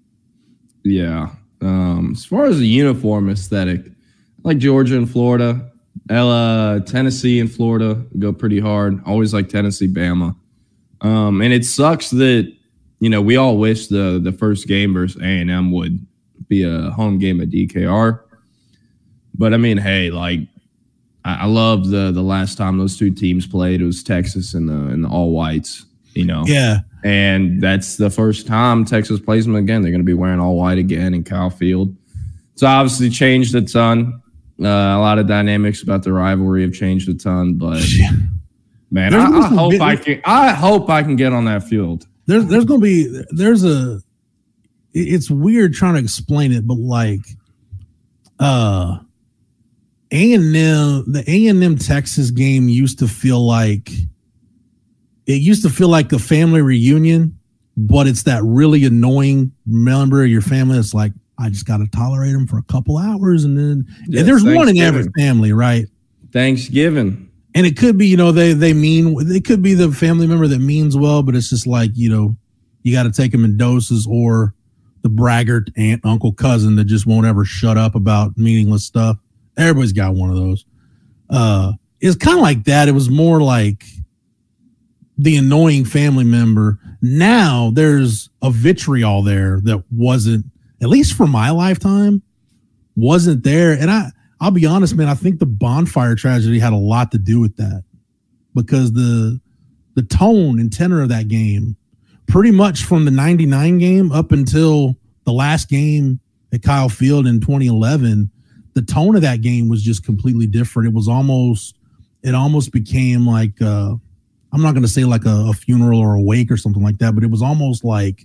Yeah. Um, as far as the uniform aesthetic, I like Georgia and Florida, Ella, Tennessee and Florida go pretty hard. Always like Tennessee, Bama. Um, and it sucks that, you know, we all wish the the first game versus A and M would be a home game at D K R. But I mean, hey, like I, I love the the last time those two teams played. It was Texas and the and the all whites, you know. Yeah. And that's the first time Texas plays them again. They're going to be wearing all white again in Kyle Field. It's obviously changed a ton. Uh, a lot of dynamics about the rivalry have changed a ton. But man, I, I hope bit, I can. I hope I can get on that field. There's there's going to be there's a. It's weird trying to explain it, but like, uh, A and M, the A and M Texas game used to feel like. It used to feel like a family reunion but it's that really annoying member of your family that's like, I just got to tolerate them for a couple hours. And then Yeah, and there's one in every family, right? Thanksgiving. And it could be, you know, they they mean, it could be the family member that means well, but it's just like, you know, you got to take them in doses, or the braggart aunt, uncle, cousin that just won't ever shut up about meaningless stuff. Everybody's got one of those. Uh, it's kind of like that. It was more like the annoying family member. Now there's a vitriol there that wasn't, at least for my lifetime, wasn't there. And I, I'll be honest, man, I think the bonfire tragedy had a lot to do with that, because the the tone and tenor of that game, pretty much from the ninety-nine game up until the last game at Kyle Field in twenty eleven, the tone of that game was just completely different. It was almost, it almost became like, uh, I'm not going to say like a, a funeral or a wake or something like that, but it was almost like,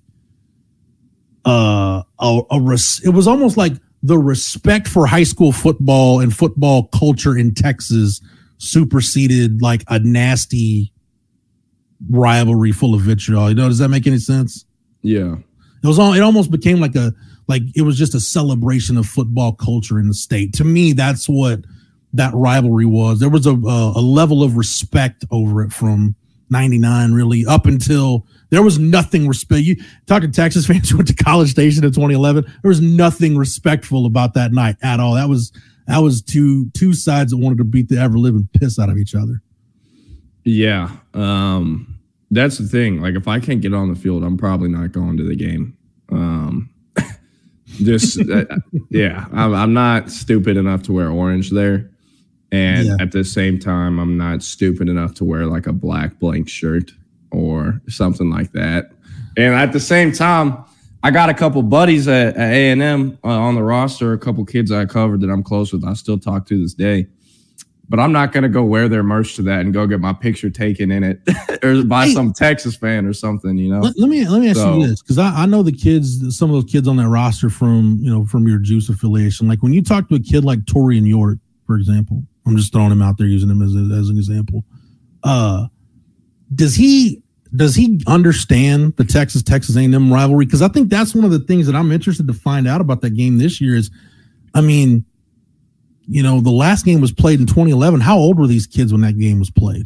uh, a, a res- it was almost like the respect for high school football and football culture in Texas superseded like a nasty rivalry full of vitriol. You know, does that make any sense? Yeah. It was all, it almost became like a, like it was just a celebration of football culture in the state. To me, that's what that rivalry was. There was a, a, a level of respect over it from ninety-nine really up until there was nothing respect. You talk to Texas fans who went to College Station in twenty eleven. There was nothing respectful about that night at all. That was, that was two, two sides that wanted to beat the ever living piss out of each other. Yeah. Um, that's the thing. Like, if I can't get on the field, I'm probably not going to the game. Um, just, uh, yeah, I'm, I'm not stupid enough to wear orange there. And yeah. At the same time, I'm not stupid enough to wear like a black blank shirt or something like that. And at the same time, I got a couple buddies at, at A and M uh, on the roster, a couple kids I covered that I'm close with. I still talk to this day. But I'm not going to go wear their merch to that and go get my picture taken in it or by hey, some Texas fan or something, you know? Let, let me let me ask so, you this, because I, I know the kids, some of those kids on that roster from, you know, from your Juice affiliation. Like when you talk to a kid like Torian York, for example, I'm just throwing him out there, using him as, a, as an example. Uh, does he does he understand the Texas Texas A and M rivalry? Because I think that's one of the things that I'm interested to find out about that game this year. Is, I mean, you know, the last game was played in twenty eleven. How old were these kids when that game was played?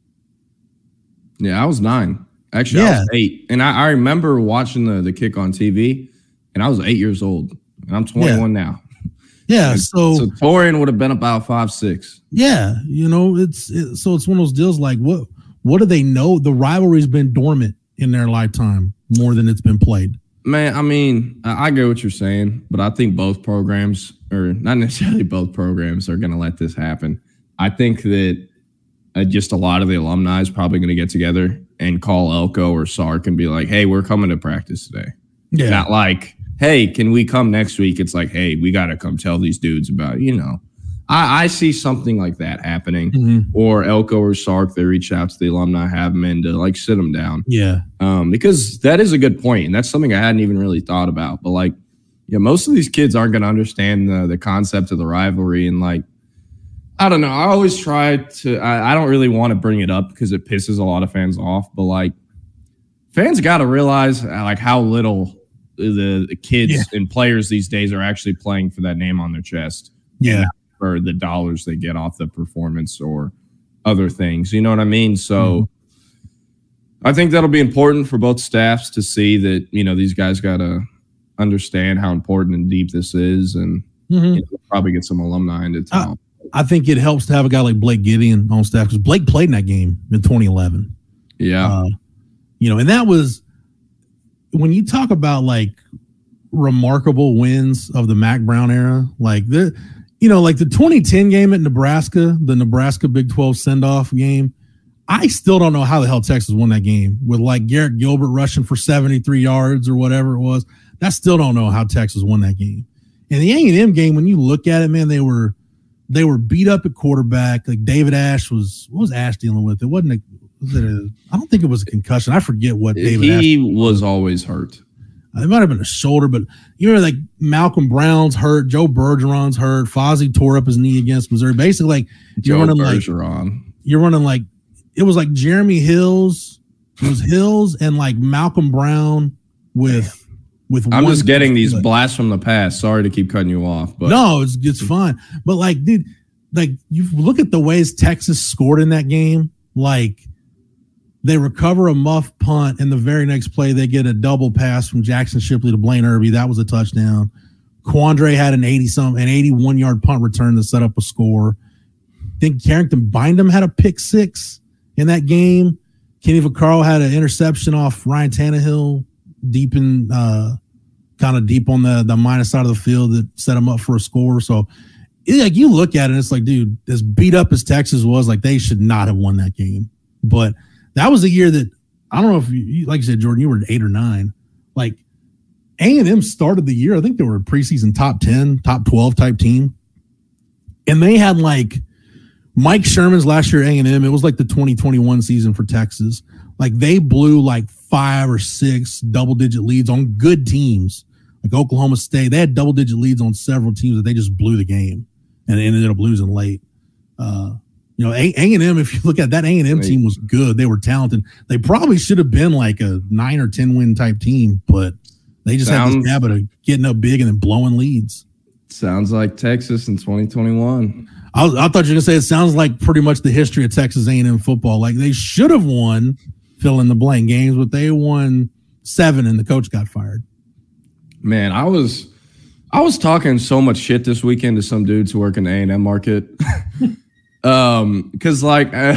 Yeah, I was nine. Actually, yeah. I was eight. And I, I remember watching the, the kick on T V, and I was eight years old. And I'm twenty-one yeah. now. Yeah, so so Torian would have been about five, six. Yeah, you know, it's it, so it's one of those deals like what what do they know? The rivalry's been dormant in their lifetime more than it's been played. Man, I mean, I, I get what you're saying, but I think both programs, or not necessarily both programs, are going to let this happen. I think that uh, just a lot of the alumni is probably going to get together and call Elko or Sark and be like, "Hey, we're coming to practice today." Yeah, not like, "Hey, can we come next week?" It's like, "Hey, we got to come tell these dudes about," you know. I, I see something like that happening. Mm-hmm. Or Elko or Sark, they reach out to the alumni, have them in to like sit them down. Yeah. Um, because that is a good point, and that's something I hadn't even really thought about. But like, yeah, most of these kids aren't going to understand the the concept of the rivalry, and like, I don't know. I always try to. I, I don't really want to bring it up because it pisses a lot of fans off. But like, fans got to realize like how little the, the kids yeah. and players these days are actually playing for that name on their chest. Yeah. For the dollars they get off the performance or other things. You know what I mean? So mm-hmm. I think that'll be important for both staffs to see that, you know, these guys got to understand how important and deep this is, and mm-hmm. you know, probably get some alumni into town. I, I think it helps to have a guy like Blake Gideon on staff, because Blake played in that game in twenty eleven. Yeah. Uh, you know, and that was when you talk about like remarkable wins of the Mack Brown era, like the, you know, like the twenty ten game at Nebraska, the Nebraska Big twelve send-off game. I still don't know how the hell Texas won that game with like Garrett Gilbert rushing for seventy-three yards or whatever it was. I still don't know how Texas won that game. And the A and M game, when you look at it, man, they were they were beat up at quarterback. Like David Ash was, what was Ash dealing with? It wasn't a, was it a I don't think it was a concussion. I forget what David he Ash was always hurt. It might have been a shoulder, but you know, like Malcolm Brown's hurt, Joe Bergeron's hurt, Fozzie tore up his knee against Missouri. Basically, like you're Joe running Bergeron. like you're running like it was like Jeremy Hills It was Hills and like Malcolm Brown with with. I'm one just getting these foot. blasts from the past. Sorry to keep cutting you off, but no, it's it's fine. But like, dude, like you look at the ways Texas scored in that game. Like they recover a muff punt, and the very next play they get a double pass from Jackson Shipley to Blaine Irby. That was a touchdown. Quandre had an eighty some an eighty-one yard punt return to set up a score. I think Carrington Bindum had a pick six in that game. Kenny Vaccaro had an interception off Ryan Tannehill deep in uh, kind of deep on the, the minus side of the field that set him up for a score. So it, like you look at it, it's like, dude, as beat up as Texas was, like they should not have won that game. But that was a year that I don't know if you, like you said, Jordan, you were at eight or nine. Like A and M started the year, I think they were a preseason top ten, top twelve type team. And they had like Mike Sherman's last year at A and M. It was like the twenty twenty-one season for Texas. Like they blew like five or six double-digit leads on good teams, like Oklahoma State. They had double-digit leads on several teams that they just blew the game and ended up losing late. Uh, you know, A and M, if you look at that A and M team was good. They were talented. They probably should have been like a nine or ten win type team, but they just Sounds, had this habit of getting up big and then blowing leads. Sounds like Texas in twenty twenty-one. I, was, I thought you were going to say it sounds like pretty much the history of Texas A and M football. Like they should have won fill in the blank games, but they won seven and the coach got fired. Man, I was I was talking so much shit this weekend to some dudes who work in the A and M market. um, because like, uh,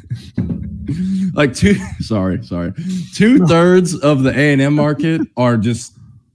like two sorry, sorry, two thirds of the A and M market are just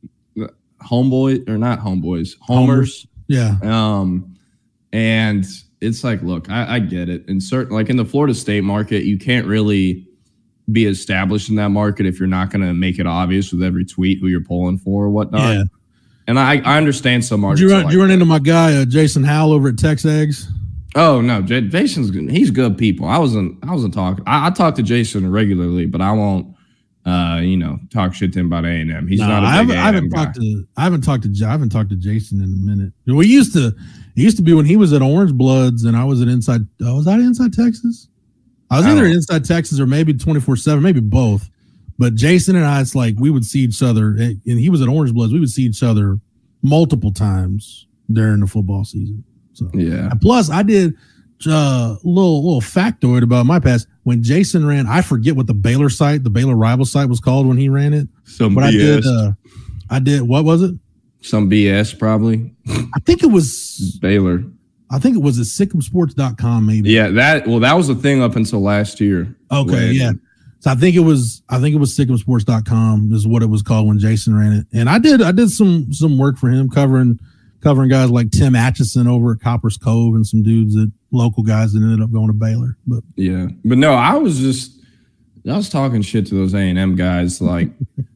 homeboy or not homeboys, homers. Yeah. Um. And it's like, look, I, I get it. And certain, like in the Florida State market, you can't really be established in that market if you're not going to make it obvious with every tweet who you're pulling for or whatnot. Yeah. And I, I understand some markets. Did you run, like you run into my guy, uh, Jason Howell over at Tex Eggs? Oh, no. J- Jason's good. He's good people. I wasn't, I wasn't talking. I, I talk to Jason regularly, but I won't, uh, you know, talk shit to him about A and M. He's no, not a big I haven't, A and M I haven't guy. talked to, I haven't talked to, I haven't talked to Jason in a minute. We used to, It used to be when he was at Orange Bloods and I was at Inside. Oh, was I at Inside Texas? I was either at Inside Texas or maybe twenty-four seven, maybe both. But Jason and I, it's like we would see each other, and he was at Orange Bloods. We would see each other multiple times during the football season. So yeah. And plus, I did a uh, little little factoid about my past. When Jason ran, I forget what the Baylor site, the Baylor rival site, was called when he ran it. Some but B S. I did. Uh, I did. What was it? Some B S probably. I think it was Baylor. I think it was at Sikkim Sports dot com maybe. Yeah, that well, that was the thing up until last year. Okay, when, yeah. So I think it was I think it was Sikkim Sports dot com is what it was called when Jason ran it. And I did I did some some work for him covering covering guys like Tim Atchison over at Copper's Cove and some dudes that local guys that ended up going to Baylor. But yeah. But no, I was just I was talking shit to those A and M guys like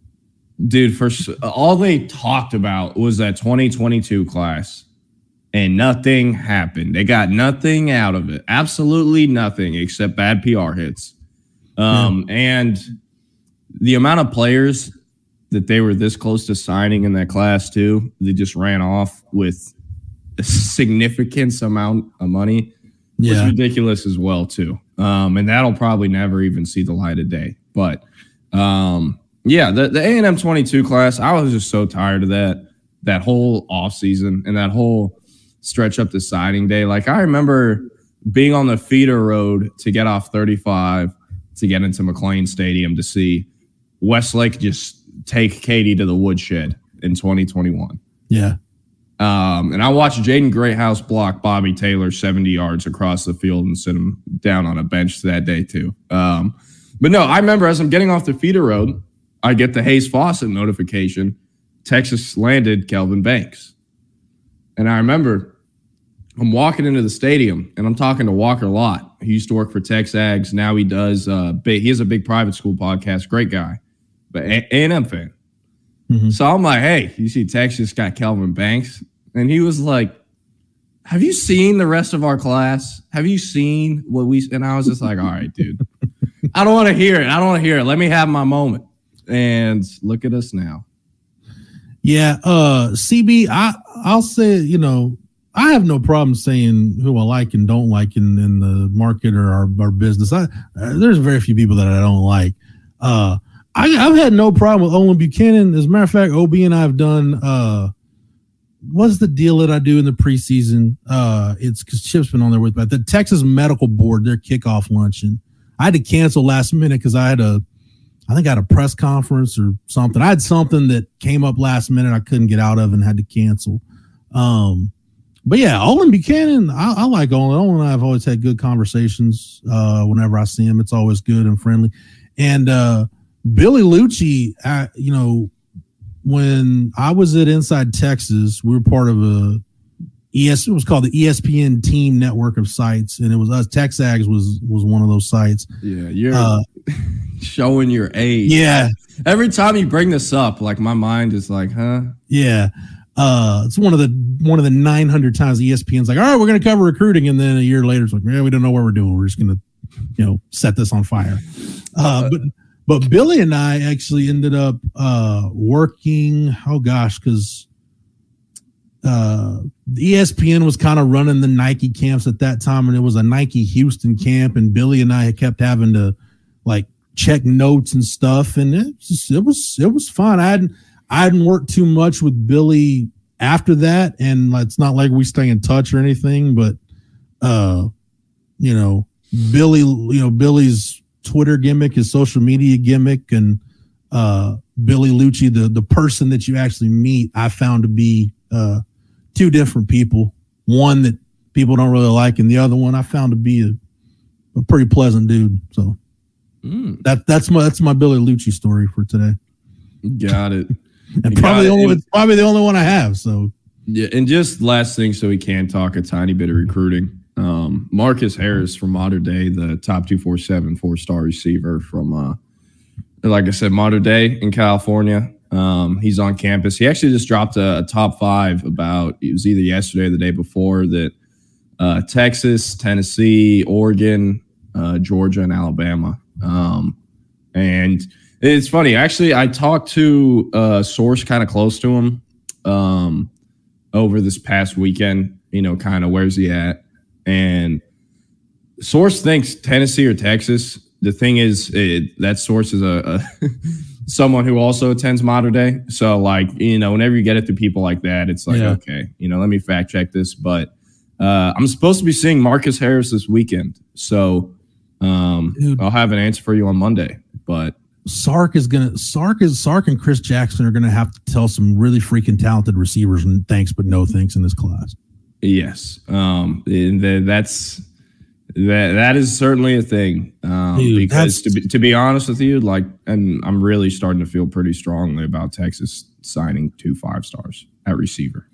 dude, first all they talked about was that twenty twenty-two class. And nothing happened. They got nothing out of it. Absolutely nothing except bad P R hits. Um, yeah. And the amount of players that they were this close to signing in that class, too, they just ran off with a significant amount of money. Yeah. Was ridiculous as well, too. Um, and that'll probably never even see the light of day. But, um, yeah, the, the A and M twenty-two class, I was just so tired of that, that whole offseason and that whole stretch up to signing day. Like I remember being on the feeder road to get off thirty-five to get into McLean Stadium to see Westlake just take Katy to the woodshed in twenty twenty-one. Yeah. Um, and I watched Jaden Greathouse block Bobby Taylor seventy yards across the field and sit him down on a bench that day too. Um, but no, I remember as I'm getting off the feeder road, I get the Hayes Fawcett notification. Texas landed Kelvin Banks. And I remember I'm walking into the stadium and I'm talking to Walker Lott. He used to work for Tex Ags. Now he does. Uh, big, he has a big private school podcast. Great guy, but A and M fan. Mm-hmm. So I'm like, hey, you see Texas got Kelvin Banks? And he was like, have you seen the rest of our class? Have you seen what we – and I was just like, all right, dude. I don't want to hear it. I don't want to hear it. Let me have my moment. And look at us now. Yeah, uh, C B, I, I'll say, you know, I have no problem saying who I like and don't like in, in the market or our, our business. I, uh, there's very few people that I don't like. Uh, I, I've had no problem with Olin Buchanan. As a matter of fact, O B and I have done. Uh, what's the deal that I do in the preseason? Uh, it's because Chip's been on there with me. The Texas Medical Board, their kickoff luncheon. I had to cancel last minute because I had a, I think I had a press conference or something. I had something that came up last minute I couldn't get out of and had to cancel. Um, but yeah, Olin Buchanan, I, I like Olin. Olin and I have always had good conversations. Uh, whenever I see him, it's always good and friendly. And uh, Billy Lucci, I, you know, when I was at Inside Texas, we were part of a E S. It was called the E S P N Team Network of sites, and it was us. Texags was was one of those sites. Yeah, you're uh, showing your age. Yeah. Every time you bring this up, like my mind is like, huh? Yeah. Uh, it's one of the one of the nine hundred times E S P N's like, all right, we're going to cover recruiting, and then a year later, it's like, yeah, we don't know what we're doing. We're just going to, you know, set this on fire. Uh, but but Billy and I actually ended up uh, working. Oh gosh, because uh, the E S P N was kind of running the Nike camps at that time, and it was a Nike Houston camp, and Billy and I had kept having to like check notes and stuff, and it just, it was it was fun. I hadn't I hadn't worked too much with Billy after that, and it's not like we stay in touch or anything, but uh, you know, Billy, you know, Billy's Twitter gimmick, his social media gimmick, and uh, Billy Lucci, the the person that you actually meet, I found to be uh, two different people. One that people don't really like, and the other one I found to be a, a pretty pleasant dude. So mm. that that's my that's my Billy Lucci story for today. Got it. And probably the, only, it's probably the only one I have. So yeah, and just last thing, so we can talk a tiny bit of recruiting. Um, Marcus Harris from Mater Dei, the top two forty-seven four-star receiver from, uh, like I said, Mater Dei in California. Um, he's on campus. He actually just dropped a, a top five about, it was either yesterday or the day before, that uh, Texas, Tennessee, Oregon, uh, Georgia, and Alabama. Um, and it's funny. Actually, I talked to a source kind of close to him um, over this past weekend, you know, kind of where's he at? And source thinks Tennessee or Texas. The thing is, it, that source is a, a someone who also attends Mater Dei. So, like, you know, whenever you get it to people like that, it's like, yeah. okay, you know, let me fact check this. But uh, I'm supposed to be seeing Marcus Harris this weekend. So um, I'll have an answer for you on Monday. But Sark is gonna Sark is Sark and Chris Jackson are gonna have to tell some really freaking talented receivers and thanks but no thanks in this class. Yes, um, and that's that. That is certainly a thing. Um, Dude, because to be, to be honest with you, like, and I'm really starting to feel pretty strongly about Texas signing two five stars at receiver.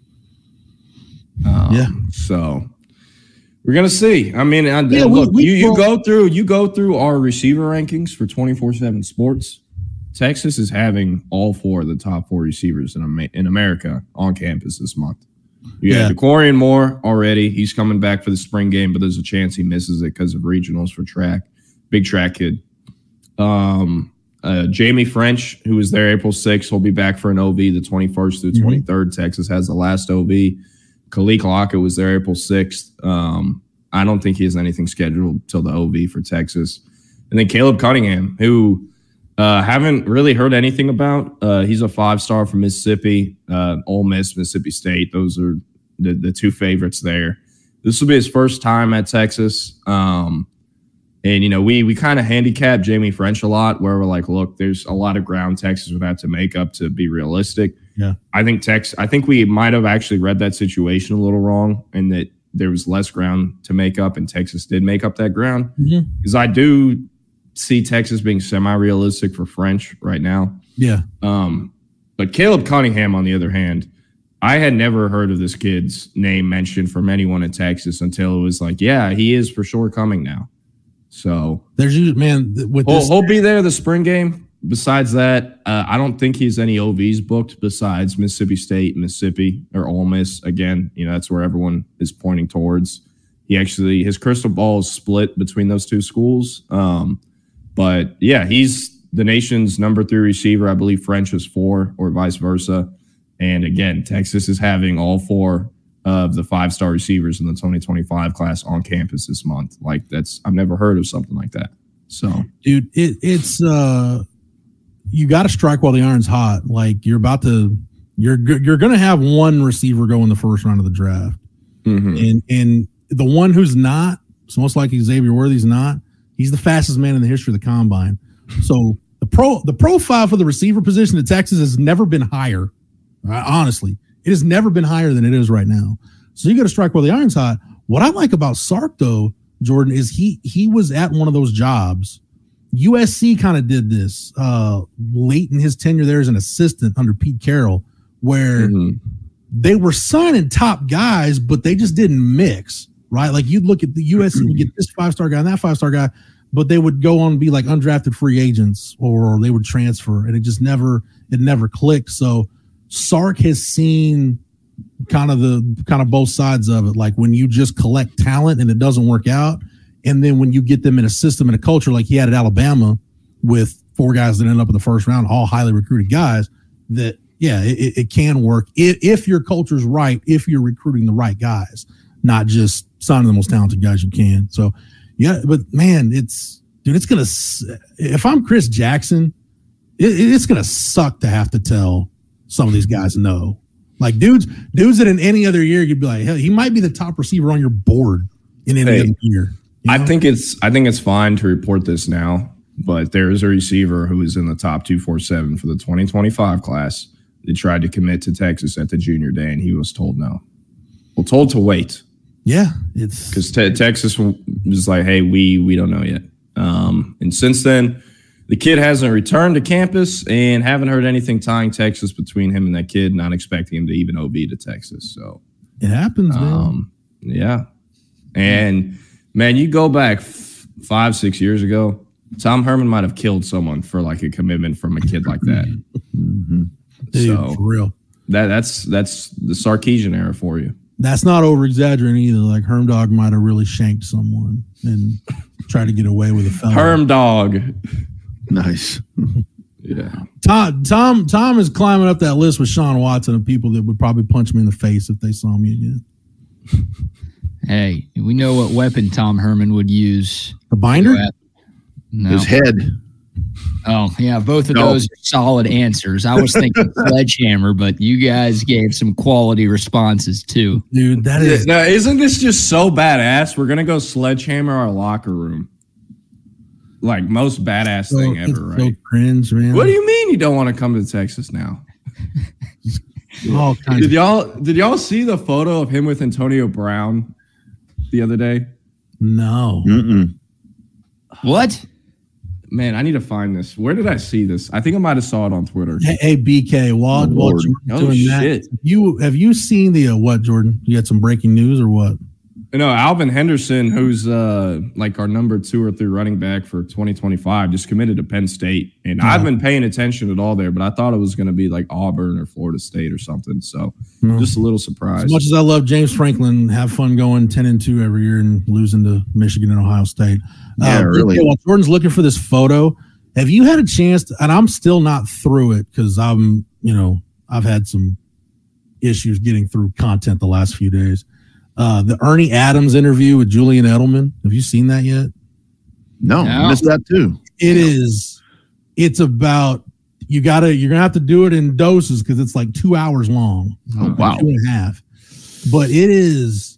Um, yeah. So we're gonna see. I mean, I, yeah, look, we, we, you, you go through you go through our receiver rankings for twenty-four seven Sports. Texas is having all four of the top four receivers in in America on campus this month. You yeah. have DeCorian Moore already. He's coming back for the spring game, but there's a chance he misses it because of regionals for track. Big track kid. Um, uh, Jamie French, who was there April sixth, will be back for an O V the twenty-first through mm-hmm. twenty-third. Texas has the last O V. Khalil Lockett was there April sixth. Um, I don't think he has anything scheduled till the O V for Texas. And then Caleb Cunningham, who uh, haven't really heard anything about. Uh, he's a five-star from Mississippi, uh, Ole Miss, Mississippi State. Those are the, the two favorites there. This will be his first time at Texas. Um, and, you know, we we kind of handicap Jamie French a lot, where we're like, look, there's a lot of ground Texas would have to make up to be realistic. Yeah, I think Tex. I think we might have actually read that situation a little wrong, and that there was less ground to make up, and Texas did make up that ground. Because mm-hmm. I do see Texas being semi-realistic for French right now. Yeah. Um, but Caleb Cunningham, on the other hand, I had never heard of this kid's name mentioned from anyone in Texas until it was like, yeah, he is for sure coming now. So there's you, man. With he'll, this, he'll be there the spring game. Besides that, uh, I don't think he's any O Vs booked besides Mississippi State, Mississippi, or Ole Miss. Again, you know, that's where everyone is pointing towards. He actually, his crystal ball is split between those two schools. Um, but yeah, he's the nation's number three receiver. I believe French is four, or vice versa. And again, Texas is having all four of the five-star receivers in the twenty twenty-five class on campus this month. Like, that's, I've never heard of something like that. So, dude, it, it's uh, you got to strike while the iron's hot. Like you're about to, you're you're going to have one receiver go in the first round of the draft, mm-hmm. and and the one who's not, it's most likely Xavier Worthy's not. He's the fastest man in the history of the combine. So the pro the profile for the receiver position at Texas has never been higher. Right? Honestly, it has never been higher than it is right now. So you got to strike while the iron's hot. What I like about Sark though, Jordan, is he he was at one of those jobs. U S C kind of did this uh, late in his tenure there as an assistant under Pete Carroll, where mm-hmm. they were signing top guys, but they just didn't mix, right? Like you'd look at the U S C and get this five-star guy and that five-star guy, but they would go on and be like undrafted free agents or they would transfer, and it just never it never clicked. So Sark has seen kind of the kind of both sides of it. Like when you just collect talent and it doesn't work out, and then when you get them in a system and a culture like he had at Alabama with four guys that end up in the first round, all highly recruited guys, that, yeah, it, it can work if, if your culture's right, if you're recruiting the right guys, not just signing the most talented guys you can. So, yeah, but, man, it's – dude, it's going to – if I'm Chris Jackson, it, it's going to suck to have to tell some of these guys no. Like, dudes, dudes that in any other year you'd be like, hell, he might be the top receiver on your board in any hey. other year. You know? I think it's I think it's fine to report this now, but there is a receiver who is in the top two forty-seven for the twenty twenty-five class that tried to commit to Texas at the junior day, and he was told no. Well, told to wait. Yeah, it's because te- Texas was like, "Hey, we we don't know yet." Um, and since then, the kid hasn't returned to campus, and haven't heard anything tying Texas between him and that kid. Not expecting him to even O B to Texas. So it happens, man. Um, yeah, and. Man, you go back f- five, six years ago, Tom Herman might have killed someone for like a commitment from a kid like that. Mm-hmm. Dude, so for real. That that's that's the Sarkisian era for you. That's not over exaggerating either. Like Herm Dog might have really shanked someone and tried to get away with a felony. Herm Dog. Nice. Yeah. Tom Tom Tom is climbing up that list with Sean Watson of people that would probably punch me in the face if they saw me again. Hey, we know what weapon Tom Herman would use. A binder? No. His head. Oh, yeah, both of no. those are solid answers. I was thinking sledgehammer, but you guys gave some quality responses too. Dude, that is... Now, isn't this just so badass? We're going to go sledgehammer our locker room. Like, most badass so, thing ever, right? So cringe, man. What do you mean you don't want to come to Texas now? All kinds did y'all did y'all see the photo of him with Antonio Brown the other day? No. Mm-mm. What? Man, I need to find this. Where did I see this? I think I might have saw it on Twitter. Hey, hey B K, while, while Jordan's oh, doing shit. that, you have you seen the uh, what, Jordan? You had some breaking news or what? No, Alvin Henderson, who's uh, like our number two or three running back for twenty twenty-five, just committed to Penn State. And yeah. I've been paying attention at all there, but I thought it was going to be like Auburn or Florida State or something. So no. just a little surprised. As much as I love James Franklin, have fun going ten and two every year and losing to Michigan and Ohio State. Yeah, uh, really. While Jordan's looking for this photo, have you had a chance to, and I'm still not through it because I'm, you know, I've had some issues getting through content the last few days. Uh, the Ernie Adams interview with Julian Edelman. Have you seen that yet? No, no. I missed that too. It is. It's about you gotta. You're gonna have to do it in doses because it's like two hours long. Oh wow, two and a half. But it is.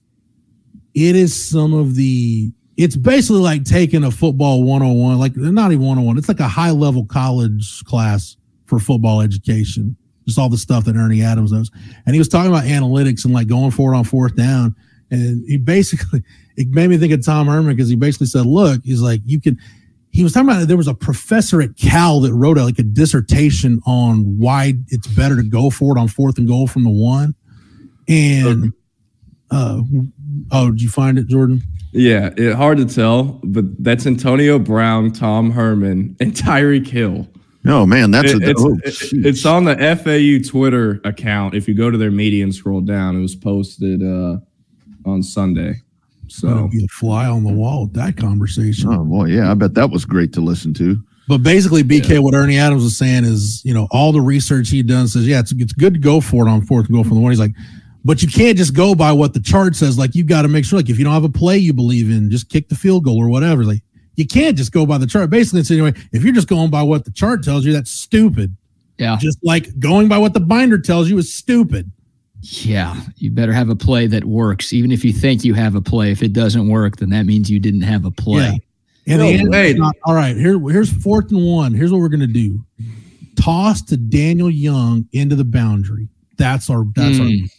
It is some of the. It's basically like taking a football one oh one, like not even one oh one. It's like a high level college class for football education. Just all the stuff that Ernie Adams does. And he was talking about analytics and like going for it on fourth down. And he basically, it made me think of Tom Herman because he basically said, look, he's like, you can, he was talking about, there was a professor at Cal that wrote a, like a dissertation on why it's better to go for it on fourth and goal from the one. And, uh, oh, did you find it, Jordan? Yeah, it, hard to tell, but that's Antonio Brown, Tom Herman, and Tyreek Hill. Oh, man, that's it, a it's, oh, it, it's on the F A U Twitter account. If you go to their media and scroll down, it was posted uh, on Sunday. So be a fly on the wall with that conversation. Oh, boy, yeah, I bet that was great to listen to. But basically, B K, yeah. what Ernie Adams was saying is, you know, all the research he'd done says, yeah, it's it's good to go for it on fourth and goal from the one. He's like, but you can't just go by what the chart says. Like, you got to make sure, like, if you don't have a play you believe in, just kick the field goal or whatever. Like, you can't just go by the chart. Basically, it's anyway, if you're just going by what the chart tells you, that's stupid. Yeah. Just like going by what the binder tells you is stupid. Yeah. You better have a play that works. Even if you think you have a play, if it doesn't work, then that means you didn't have a play. Yeah. And No, the end, wait. not, all right, here, here's fourth and one. Here's what we're going to do. Toss to Daniel Young into the boundary. That's our, that's Mm. our,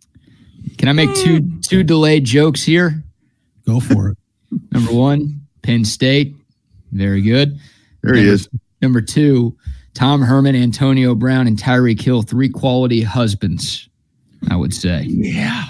Can I make two two delayed jokes here? go for it. Number one, Penn State. Very good. There he number, is. Number two, Tom Herman, Antonio Brown, and Tyreek Hill, three quality husbands, I would say. Yeah.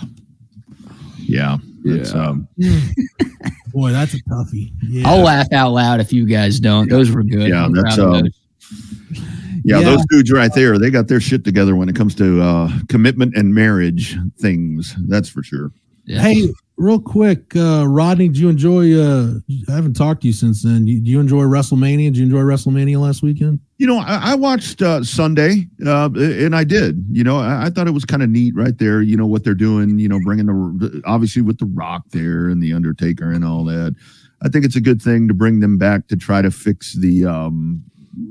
Yeah. That's, Yeah. um, Boy, that's a toughie. Yeah. I'll laugh out loud if you guys don't. Those were good. Yeah, I'm that's, proud of um, those. yeah, Yeah. those dudes right there, they got their shit together when it comes to uh, commitment and marriage things. That's for sure. Yeah. Hey, real quick, uh, Rodney, did you enjoy? Uh, I haven't talked to you since then. Do you, do you enjoy WrestleMania? Did you enjoy WrestleMania last weekend? You know, I, I watched uh, Sunday, uh, and I did. You know, I, I thought it was kind of neat right there. You know what they're doing. You know, bringing the obviously with the Rock there and the Undertaker and all that. I think it's a good thing to bring them back to try to fix the um,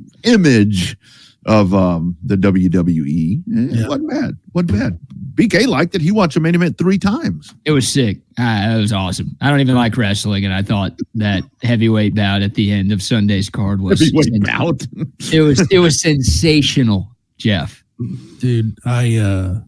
image of um, the W W E. It Yeah. wasn't bad. wasn't bad. B K liked it. He watched the main event three times. It was sick. Uh, it was awesome. I don't even like wrestling, and I thought that heavyweight bout at the end of Sunday's card was Heavyweight bout. it was it was sensational, Jeff. Dude, I uh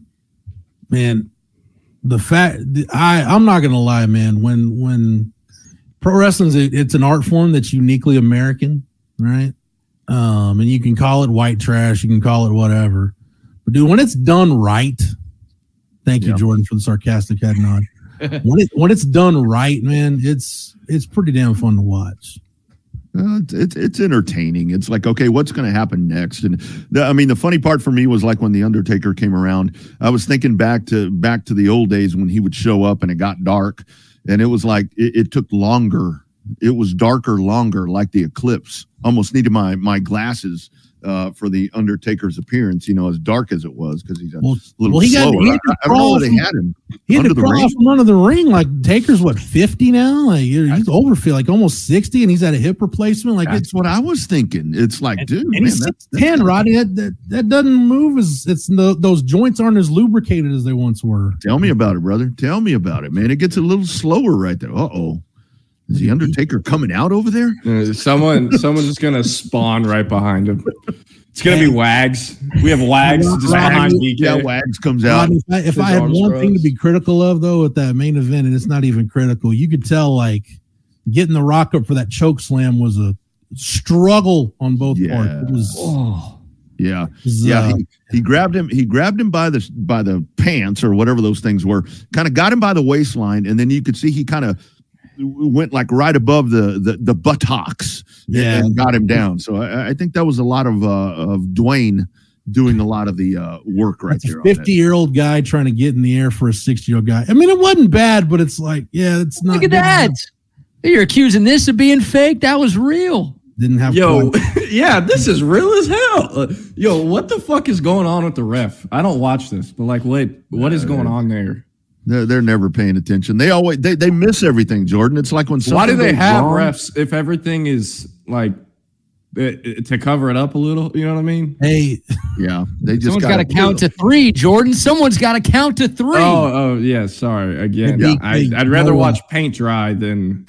man, the fact I I'm not gonna lie, man. When when pro wrestling's a, it's an art form that's uniquely American, right? Um, and you can call it white trash, you can call it whatever, but dude, when it's done right, thank you, Yeah. Jordan, for the sarcastic head nod. when it when it's done right, man, it's it's pretty damn fun to watch. Uh, it's, it's it's entertaining. It's like, okay, what's going to happen next? And the, I mean, the funny part for me was like when the Undertaker came around, I was thinking back to back to the old days when he would show up and it got dark, and it was like it, it took longer. It was darker, longer, like the eclipse. Almost needed my my glasses uh, for the Undertaker's appearance. You know, as dark as it was because he's a Well, little well, he got- slower. he I, had to I don't know crawl where they from- had him. He had Under to the crawl ring? from under the ring. Like Taker's what fifty now? Like he's over, feel like almost sixty, and he's had a hip replacement. Like That's it's what I was thinking. It's like, dude, and man, he's that, six ten, Rodney. That, that that doesn't move as it's no, those joints aren't as lubricated as they once were. Tell me about it, brother. Tell me about it, man. It gets a little slower right there. Uh oh. Is the Undertaker coming out over there? Uh, someone, someone's just gonna spawn right behind him. It's gonna be Wags. We have Wags just behind B K. Yeah, Wags comes out. Rodney, if I, if His I had arms one crossed. thing to be critical of though at that main event, and it's not even critical, you could tell like getting the Rock up for that choke slam was a struggle on both Yeah. parts. It was, Oh, Yeah, it was, yeah. uh, He, he grabbed him. He grabbed him by the by the pants or whatever those things were. Kind of got him by the waistline, and then you could see he kind of went like right above the the, the buttocks. Yeah. and got him down. So I, I think that was a lot of uh, of Dwayne doing a lot of the uh, work right That's there. a on that. fifty-year-old guy trying to get in the air for a sixty-year-old guy. I mean, it wasn't bad, but it's like, yeah, it's not. look at that! You're accusing this of being fake. That was real. Didn't have Yo, quite- yeah, this is real as hell. Uh, yo, what the fuck is going on with the ref? I don't watch this, but like, wait, what is going on there? They're, they're never paying attention. They always they, they miss everything, Jordan. It's like when Why do something they goes have wrong- refs if everything is like uh, to cover it up a little? You know what I mean? Hey, Yeah, they just Someone's got to gotta- count to three, Jordan. Someone's got to count to three. Oh, oh yeah. Sorry again. Yeah. I, I'd rather No, uh, watch paint dry than.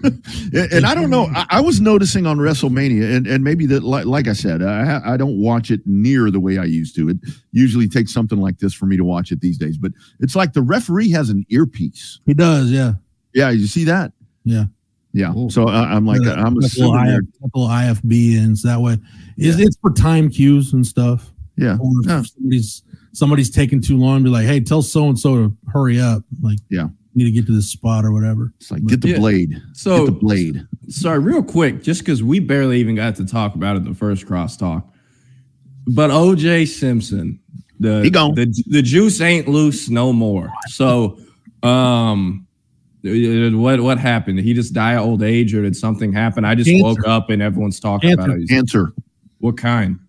And, and I don't know. I, I was noticing on WrestleMania, and, and maybe that, like, like I said, I ha- I don't watch it near the way I used to. It usually takes something like this for me to watch it these days. But it's like the referee has an earpiece. he does, yeah. Yeah, you see that? Yeah. Yeah. Cool. So uh, I'm like, Yeah, I'm like a assuming. little, I they're- F, little I F B ins that way. It's, it's for time cues and stuff. Yeah. Or if Yeah. somebody's somebody's taking too long, be like, hey, tell so and so to hurry up. Like, Yeah. need to get to this spot or whatever. It's like get the Yeah. blade. So Get the blade. sorry, real quick, just because we barely even got to talk about it the first crosstalk. But O J Simpson, the He gone. the the juice ain't loose no more. So, um, what what happened? Did he just die of old age, or did something happen? I just Cancer. woke up and everyone's talking Cancer. about it. Answer. What kind?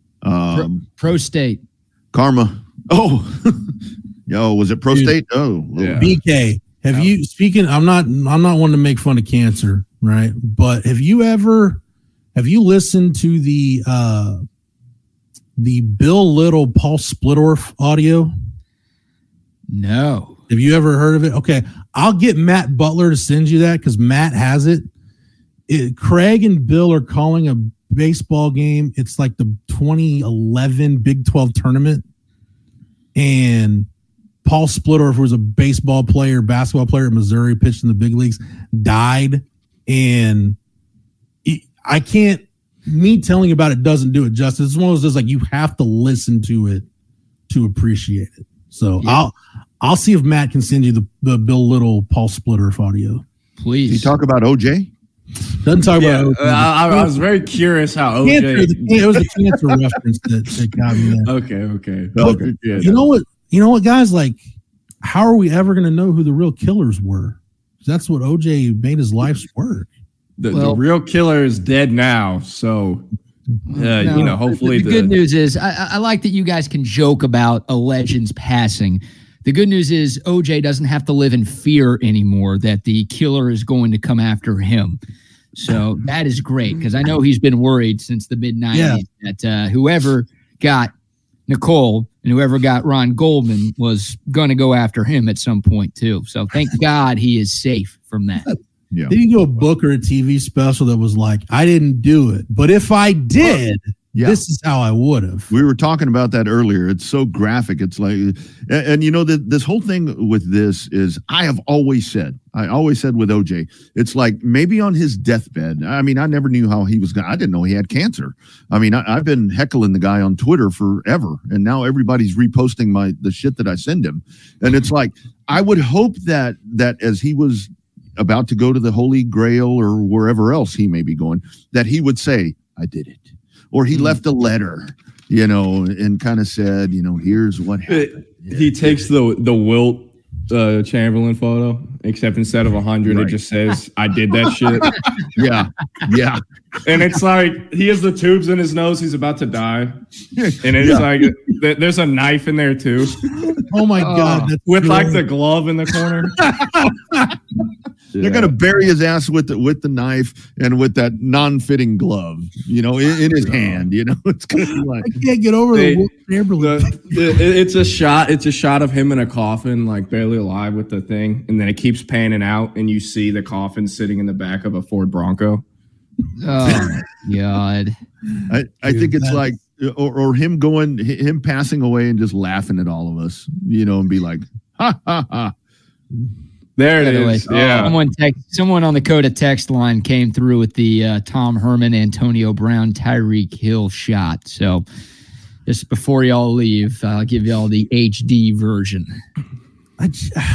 Um, Prostate. karma. Oh, yo, was it prostate? Oh, Yeah. B K, Have you speaking? I'm not. I'm not one to make fun of cancer, right? But have you ever? Have you listened to the uh, the Bill Little Paul Splittorff audio? No. Have you ever heard of it? Okay, I'll get Matt Butler to send you that because Matt has it. it. Craig and Bill are calling a baseball game. It's like the twenty eleven Big twelve tournament, and Paul Splittorff, who was a baseball player, basketball player at Missouri, pitched in the big leagues, died. And it, I can't, me telling you about it doesn't do it justice. It's one of those things like you have to listen to it to appreciate it. So yeah. I'll I'll see if Matt can send you the, the Bill Little Paul Splittorff audio. Please. Did you talk about O J? Doesn't talk yeah, about. Uh, I, I was very curious how O J. Cancer, the, it was the cancer reference that, that got me there. Okay, okay, okay. Yeah. You know what? You know what, guys? Like, how are we ever going to know who the real killers were? That's what O J made his life's work. The, well, the real killer is dead now, so uh, no, you know. Hopefully, the, the, the good news is I, I like that you guys can joke about a legend's passing. The good news is O J doesn't have to live in fear anymore that the killer is going to come after him. So that is great because I know he's been worried since the mid nineties yeah. that uh, whoever got Nicole and whoever got Ron Goldman was going to go after him at some point too. So thank God he is safe from that. Yeah. Did you do a book or a T V special that was like, I didn't do it, but if I did, yeah. this is how I would have. We were talking about that earlier. It's so graphic. It's like, and, and you know, the, this whole thing with this is, I have always said, I always said with O J, it's like maybe on his deathbed. I mean, I never knew how he was going. I didn't know he had cancer. I mean, I, I've been heckling the guy on Twitter forever, and now everybody's reposting my the shit that I send him. And it's like, I would hope that that as he was about to go to the Holy Grail or wherever else he may be going, that he would say, I did it. Or he mm. left a letter, you know, and kind of said, you know, here's what happened. He yeah. takes the the Wilt uh, Chamberlain photo, except instead of one hundred, right. it just says, I did that shit. yeah, yeah. And it's like, he has the tubes in his nose. He's about to die. And it's yeah. like, th- there's a knife in there, too. Oh, my uh, God. That's with, good. like, the glove in the corner. They're yeah. gonna bury his ass with the with the knife and with that non-fitting glove, you know, in, in his hand. You know, it's gonna be like I can't get over they, the, the, the It's a shot. It's a shot of him in a coffin, like barely alive with the thing, and then it keeps panning out, and you see the coffin sitting in the back of a Ford Bronco. Oh God! I, I think it's like, or, or him going, him passing away and just laughing at all of us, you know, and be like, ha ha ha. There it is. Way, yeah. Someone, text, someone on the Coda text line came through with the uh, Tom Herman, Antonio Brown, Tyreek Hill shot. So just before y'all leave, I'll give y'all the H D version. I,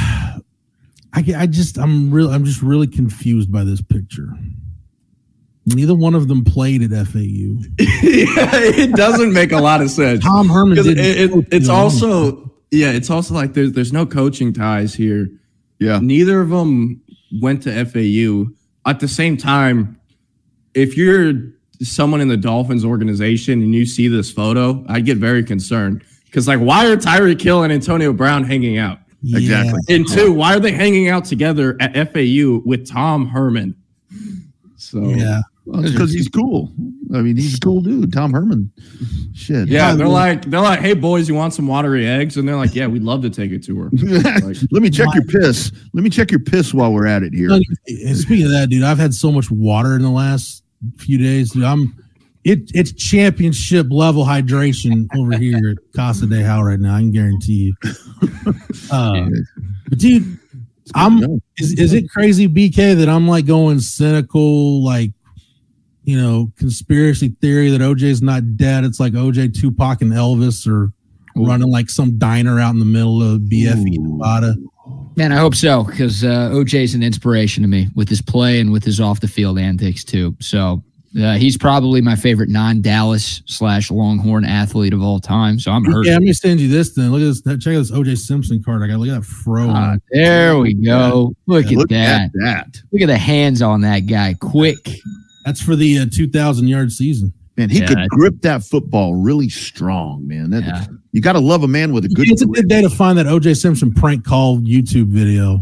I, I just, I'm real. I'm just really confused by this picture. Neither one of them played at F A U. Yeah, it doesn't make a lot of sense. Tom Herman did. It, it, it's also, yeah, it's also like there's there's no coaching ties here. Yeah. Neither of them went to F A U. At the same time, if you're someone in the Dolphins organization and you see this photo, I'd get very concerned. Because, like, why are Tyreek Hill and Antonio Brown hanging out? Yeah. Exactly. And two, why are they hanging out together at F A U with Tom Herman? So yeah. Well, it's because he's cool. I mean, he's a cool dude. Tom Herman. Shit. Yeah, they're like, they're like, hey boys, you want some watery eggs? And they're like, yeah, we'd love to take it to her. Like, Let me check your piss. Let me check your piss while we're at it here. And speaking of that, dude, I've had so much water in the last few days. Dude, I'm it. It's championship level hydration over here at Casa de Hal right now. I can guarantee you. Uh, but dude, I'm. Is, is it crazy, B K, that I'm like going cynical, like, you know, conspiracy theory that O J's not dead? It's like O J, Tupac, and Elvis are Ooh. running like some diner out in the middle of B F E Nevada. Man, I hope so, because uh, O J's an inspiration to me with his play and with his off the field antics too. So uh, he's probably my favorite non-Dallas slash Longhorn athlete of all time. So I'm hurt. Yeah, let me send you this then. Look at this. Check out this O J Simpson card I got. Look at that fro. Uh, there we go. Look, yeah, at, look that. at that. Look at the hands on that guy. Quick. That's for the uh, two thousand yard season. Man, he Yeah. could grip that football really strong, man. That, Yeah. You got to love a man with a good It's a grip. good day to find that O J Simpson prank call YouTube video.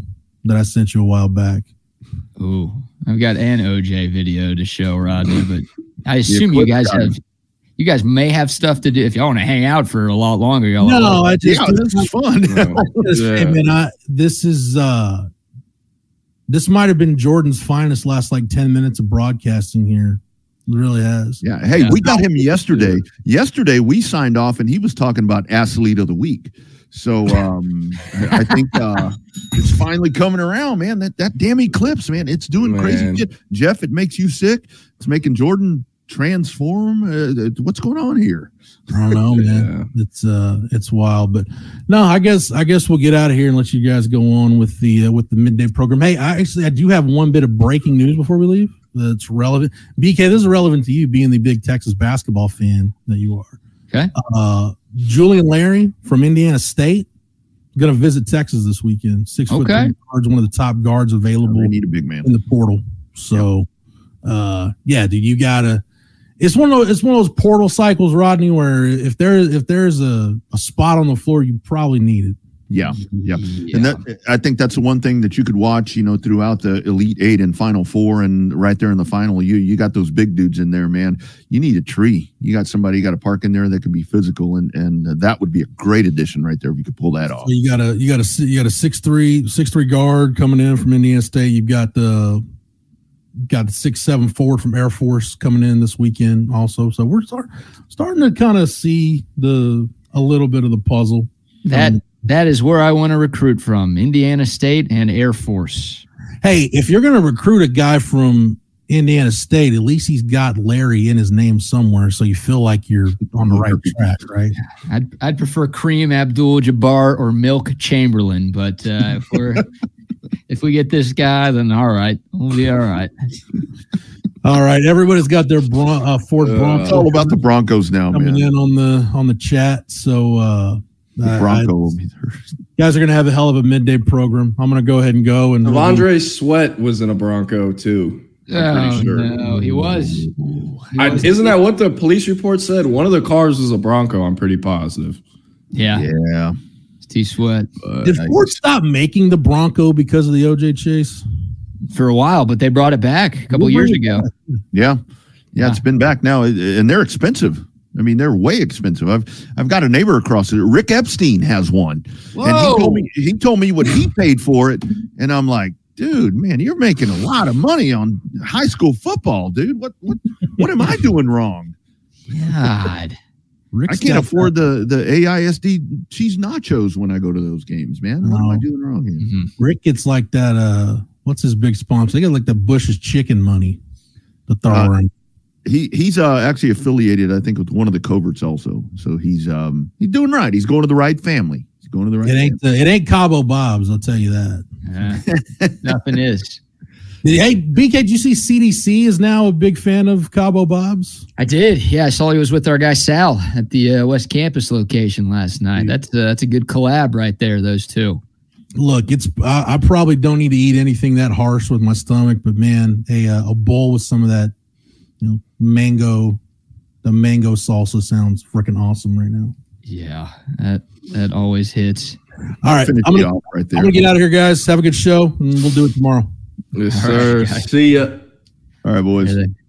that I sent you a while back. Ooh, I've got an O J video to show, Rodney, but I assume you guys time. have, you guys may have stuff to do. If y'all want to hang out for a lot longer, y'all. No, I just, Yeah, this is fun. Just, Yeah. hey, man, I, this is uh, this might have been Jordan's finest last like ten minutes of broadcasting here. It really has. Yeah. Hey, Yeah. we got him yesterday. Yesterday we signed off, and he was talking about athlete of the week. So um, I think uh, it's finally coming around, man. That that damn Eclipse, man, it's doing Man. crazy shit. Jeff, it makes you sick. It's making Jordan transform. Uh, what's going on here? I don't know, man. It's uh, it's wild, but no, I guess I guess we'll get out of here and let you guys go on with the uh, with the midday program. Hey, I actually I do have one bit of breaking news before we leave that's relevant. B K, this is relevant to you, being the big Texas basketball fan that you are. Okay. Uh, Julian Larry from Indiana State going to visit Texas this weekend. Six foot Okay. three guards, one of the top guards available They need a big man. in the portal. So, uh, yeah, dude, you gotta. It's one of those. It's one of those portal cycles, Rodney, where if there if there's a, a spot on the floor, you probably need it. Yeah, yeah. Yeah. And that I think that's the one thing that you could watch, you know, throughout the Elite Eight and Final Four, and right there in the final, you you got those big dudes in there, man. You need a tree. You got somebody you got to park in there that can be physical, and and that would be a great addition right there if you could pull that off. So you got a you got a you got a six three six three guard coming in from Indiana State. You've got the got the six seven forward from Air Force coming in this weekend also. So we're start, starting to kind of see the a little bit of the puzzle. That Um, that is where I want to recruit from: Indiana State and Air Force. Hey, if you're going to recruit a guy from Indiana State, at least he's got Larry in his name somewhere, so you feel like you're on the right track, right? I'd I'd prefer Kareem Abdul-Jabbar or Milk Chamberlain, but uh, if we're if we get this guy, then all right, we'll be all right. All right, everybody's got their Bron- uh, Ford Uh, Bronco It's all about the Broncos now, coming man. in on the on the chat. So uh, The I- Bronco I- will be there. you guys are going to have a hell of a midday program. I'm going to go ahead and go and Devondre Sweat was in a Bronco too. I'm Oh, pretty sure. no, he was. He I, was- isn't that what the police report said? One of the cars was a Bronco. I'm pretty positive. Yeah, Yeah. T Sweat But Did Ford stop making the Bronco because of the O J chase? for a while, but they brought it back a couple We'll years bring it ago. Yeah. Yeah, Yeah. it's been back now, and they're expensive. I mean, they're way expensive. I've I've got a neighbor across it. Rick Epstein has one, and he Whoa. told me he told me what he paid for it, and I'm like, dude, man, you're making a lot of money on high school football, dude. What what what am I doing wrong? God, Rick's I can't got afford the the A I S D cheese nachos when I go to those games, man. What am I No. doing wrong here? Mhm. that- Rick gets like that. Uh, what's his big sponsor? They got like the Bush's chicken money to throw Uh, around. He he's uh, actually affiliated, I think, with one of the coverts also. So he's um he's doing right. He's going to the right family. He's going to the right. It ain't family. the, it ain't Cabo Bob's. I'll tell you that. Uh, nothing is. Hey, B K, did you see C D C is now a big fan of Cabo Bob's? I did. Yeah, I saw he was with our guy Sal at the uh, West Campus location last night. That's uh, that's a good collab right there. Those two. Look, it's I, I probably don't need to eat anything that harsh with my stomach, but man, a uh, a bowl with some of that, you know, mango, the mango salsa sounds freaking awesome right now. Yeah, that that always hits. All right, Finish I'm it gonna, off right there. I'm gonna get out of here, guys. Have a good show, and we'll do it tomorrow. yes, All right, sir. guys. See ya. All right, boys. Yeah, they-